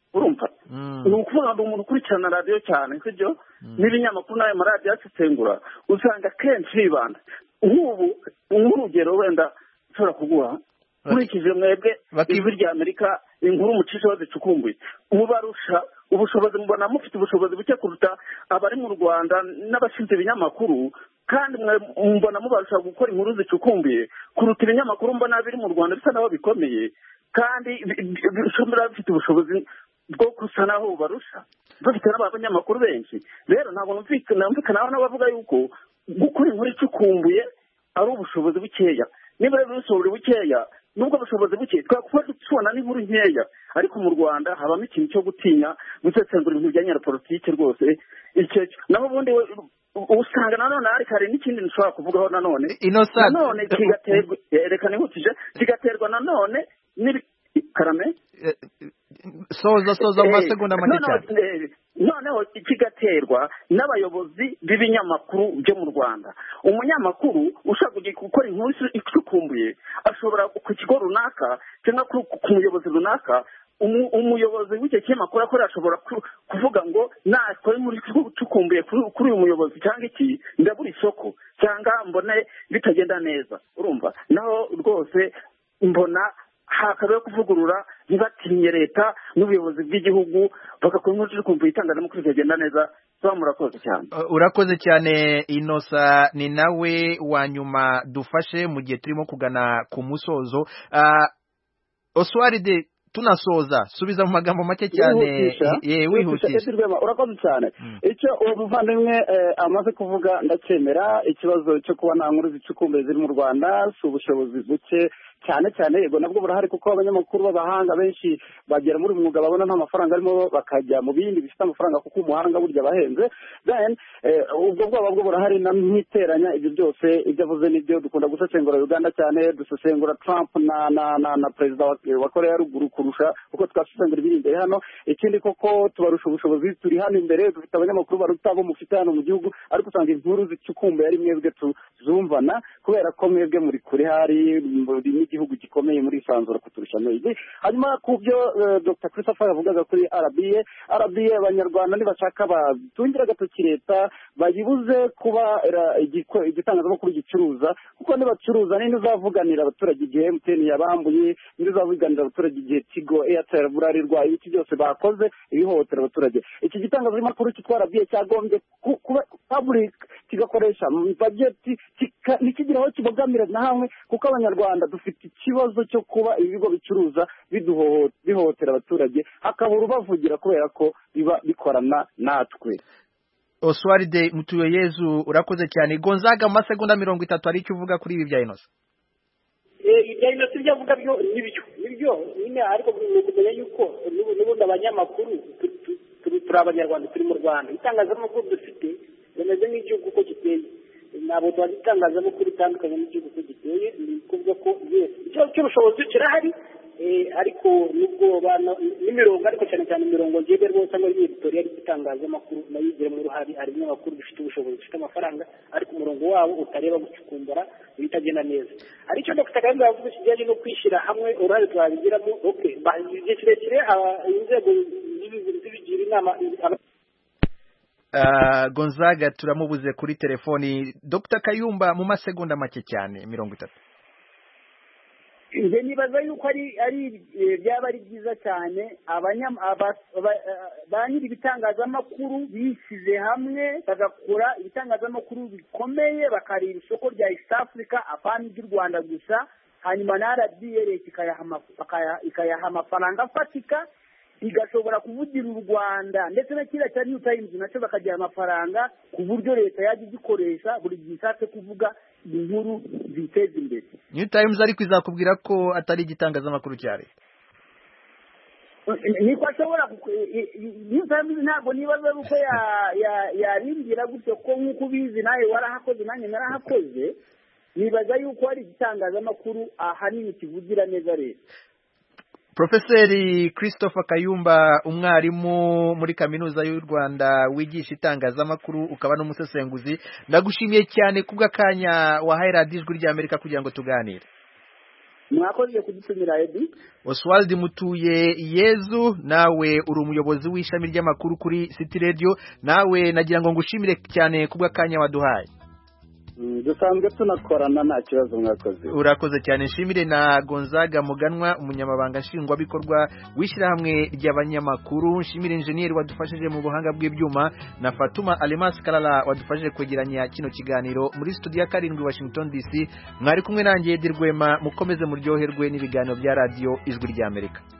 urumva ni ukuvuga ngo umuntu ukurikirana radiyo cyane sibyo n'ibinyamakuru n'ayo maradiyo asesengura usanga kenshi bibanda nk'ubu nk'urugero wenda ushobora kuguha nkurikije mwebwe ijwi rya amerika inkuru mucisha bazicukumbuye mubarusha ubushobozi mubona mufite ubushobozi buke kuruta abari mu rwanda n'abashinzwe ibinyamakuru kandi mbona mubarusha gukora inkuru zicukumbuye kuruta ibinyamakuru mbona biri mu rwanda bisa naho bikomeye kandi bishobora bifite ubushobozi bwo gusa naho bubarusha bafite n'abanyamakuru benshi rero ntabwo numvikana n'abavuga yuko gukora inkuru icukumbuye ari ubushobozi bukeya niba rero ubushobozi bukeya nubwo ubushobozi buke twakuba tubona n'inkuru nkeya ariko mu rwanda habamo ikintu cyo gutinya gusesengura ibintu bijyanye na politiki rwose icyo naho ubundi usanga nanone ariko hari n'ikindi nshobora kuvugaho nanone nanone kigaterwa reka nihutije kigaterwa nanone karame soza soza mu masegonda make cyane noneho kigaterwa n'abayobozi b'ibinyamakuru byo mu rwanda umunyamakuru ushaka gukora inkuru icukumbuye ashobora ku kigo runaka cyangwa ku muyobozi runaka umuyobozi w'icyo kinyamakuru akora ashobora kuvuga ngo nakora inkuru icukumbuye kuri uyu muyobozi cyangwa iki ndabura isoko cyangwa mbone bitagenda neza urumva naho rwose mbona hakabaye kuvugurura ntibatinye leta n'ubuyobozi bw'igihugu bagakora inkuru icukumbuye itangazamakuru ikagenda neza tuba murakoze cyane urakoze cyane Inosa ni nawe wa nyuma dufashe mu gihe turimo kugana ku musozo Oswald tunasoza subiza mu magambo make cyane ye wihutisha urakoze cyane icyo uwo muvandimwe amaze kuvuga ndacyemera ikibazo cyo kuba nta nkuru zicukumbuye ziri mu Rwanda si ubushobozi buke cyane cyane yego nabwo burahari kuko abanyamakuru b'abahanga benshi bagera muri uyu mwuga babona nta mafaranga arimo bakajya mu bindi bifite amafaranga kuko umuhanga burya bahenze then ubwo bwoba bwo burahari n'iteranya ibyo byose ibyo avuze nibyo dukunda gusesengura Uganda cyane dusesengura Trump na na na, na perezida wa Korea ya ruguru kurusha kuko twasesengura ibiri imbere hano ikindi koko tubarusha ubushobozi turi hano imbere dufite abanyamakuru baruta bo mufite hano mu gihugu ariko usanga inkuru zicukumbuye ari mwebwe tuzumvana kubera ko mwebwe muri kure hari igihugu gikomeye muri isanzura kuturusha neza hanyuma ku byo Dr Christopher yavugaga kuri R B A R B A abanyarwanda nibashaka batungira agatoki leta bayibuze kuba igitangazamakuru gicuruza kuko nibacuruza ninde uzavuganira abaturage igihe M T N yabambuye ninde uzavuganira abaturage igihe Tigo Airtel burarirwa iki byose bakoze ibihohotera abaturage iki gitangazamakuru cyitwa R B A cyagombye kuba public kigakoresha budget nikigiraho kibogamira na hamwe kuko abanyarwanda dufite ikibazo cyo kuba ibigo bicuruza bihohotera abaturage hakabura ubavugira kubera ko biba bikorana natwe Oswald Mutuyeyezu urakoze cyane Gonzaga mu masegonda mirongo itatu ari icyo uvuga kuri ibi bya Inosa ibya Inosa ibyo avuga byo nibyo nibyo nyine ariko ni kumenya yuko n'ubundi abanyamakuru turi abanyarwanda turi mu Rwanda itangazamakuru dufite bimeze nk'igihugu uko giteye ntabwo tuba itangazamakuru itandukanye n'igihugu uko giteye ni ukuvuga ko ikibazo cy'ubushobozi kirahari ariko nubwo n'imirongo ariko cyane cyane imirongo ngende rwose cyangwa editorial y'itangazamakuru nayo igiramo uruhare hari n'amakuru bifite ubushobozi bifite amafaranga ariko umurongo wabo utareba gucukumbura ibitagenda neza aricyo Dr Kayumba yavuze kijyanye no kwishyira hamwe uruhare twabigiramo okay igihe kirekire inzego zibigira inama Uh, Gonzaga turamubuze kuri telefoni Dr Kayumba mu masegonda make cyane mirongo itatu nje nibaza yuko ari ari byaba ari byiza cyane abanya banyiri ibitangazamakuru bishyize hamwe bagakora ibitangazamakuru bikomeye bakarira isoko rya East Africa apana ry'u Rwanda gusa hanyuma na R B A ikayaha amafaranga afatika igashobora kuvugira u Rwanda ndetse na kira cya New Times nacyo bakagira amafaranga ku buryo leta yaje igikoresha buri gihe ishatse kuvuga inkuru ziteza imbere. New Times ariko izakubwira ko atari igitangazamakuru cya leta niko ashobora New Times ntabwo nibaza uko yaringira gutyo ko nk'uko ubizi nawe warahakoze nanjye narahakoze nibaza yuko ari igitangazamakuru ahanini kivugira neza leta. Profeseri Christopher Kayumba umwarimu muri kaminuza y'u Rwanda wigisha itangazamakuru ukaba n'umusesenguzi ndagushimiye cyane kubw'akanya wahaye radiyo ijwi ry'Amerika kugira ngo tuganire. mwakoze kudutumira Edi. Oswald Mutuye Yezu, nawe uri umuyobozi w'ishami ry'amakuru kuri City Radio, nawe nagira ngo ngushimire cyane kubwa kanya waduhaye. dusanzwe tunakorana nta kibazo mwakoze. Urakoze cyane, nshimire na Gonzaga Muganwa, umunyamabanga nshingwabikorwa w'ishyirahamwe ry'abanyamakuru, nshimire engineer wadufashije mu buhanga bw'ibyuma, na Fatuma Alemas Kalala wadufashije kwegeranya kino kiganiro muri studio ya karindwi Washington D C. Mwari kumwe nanjye Edirwema, mukomeze muryoherwe n'ibiganiro bya radio Ijwi ry'Amerika.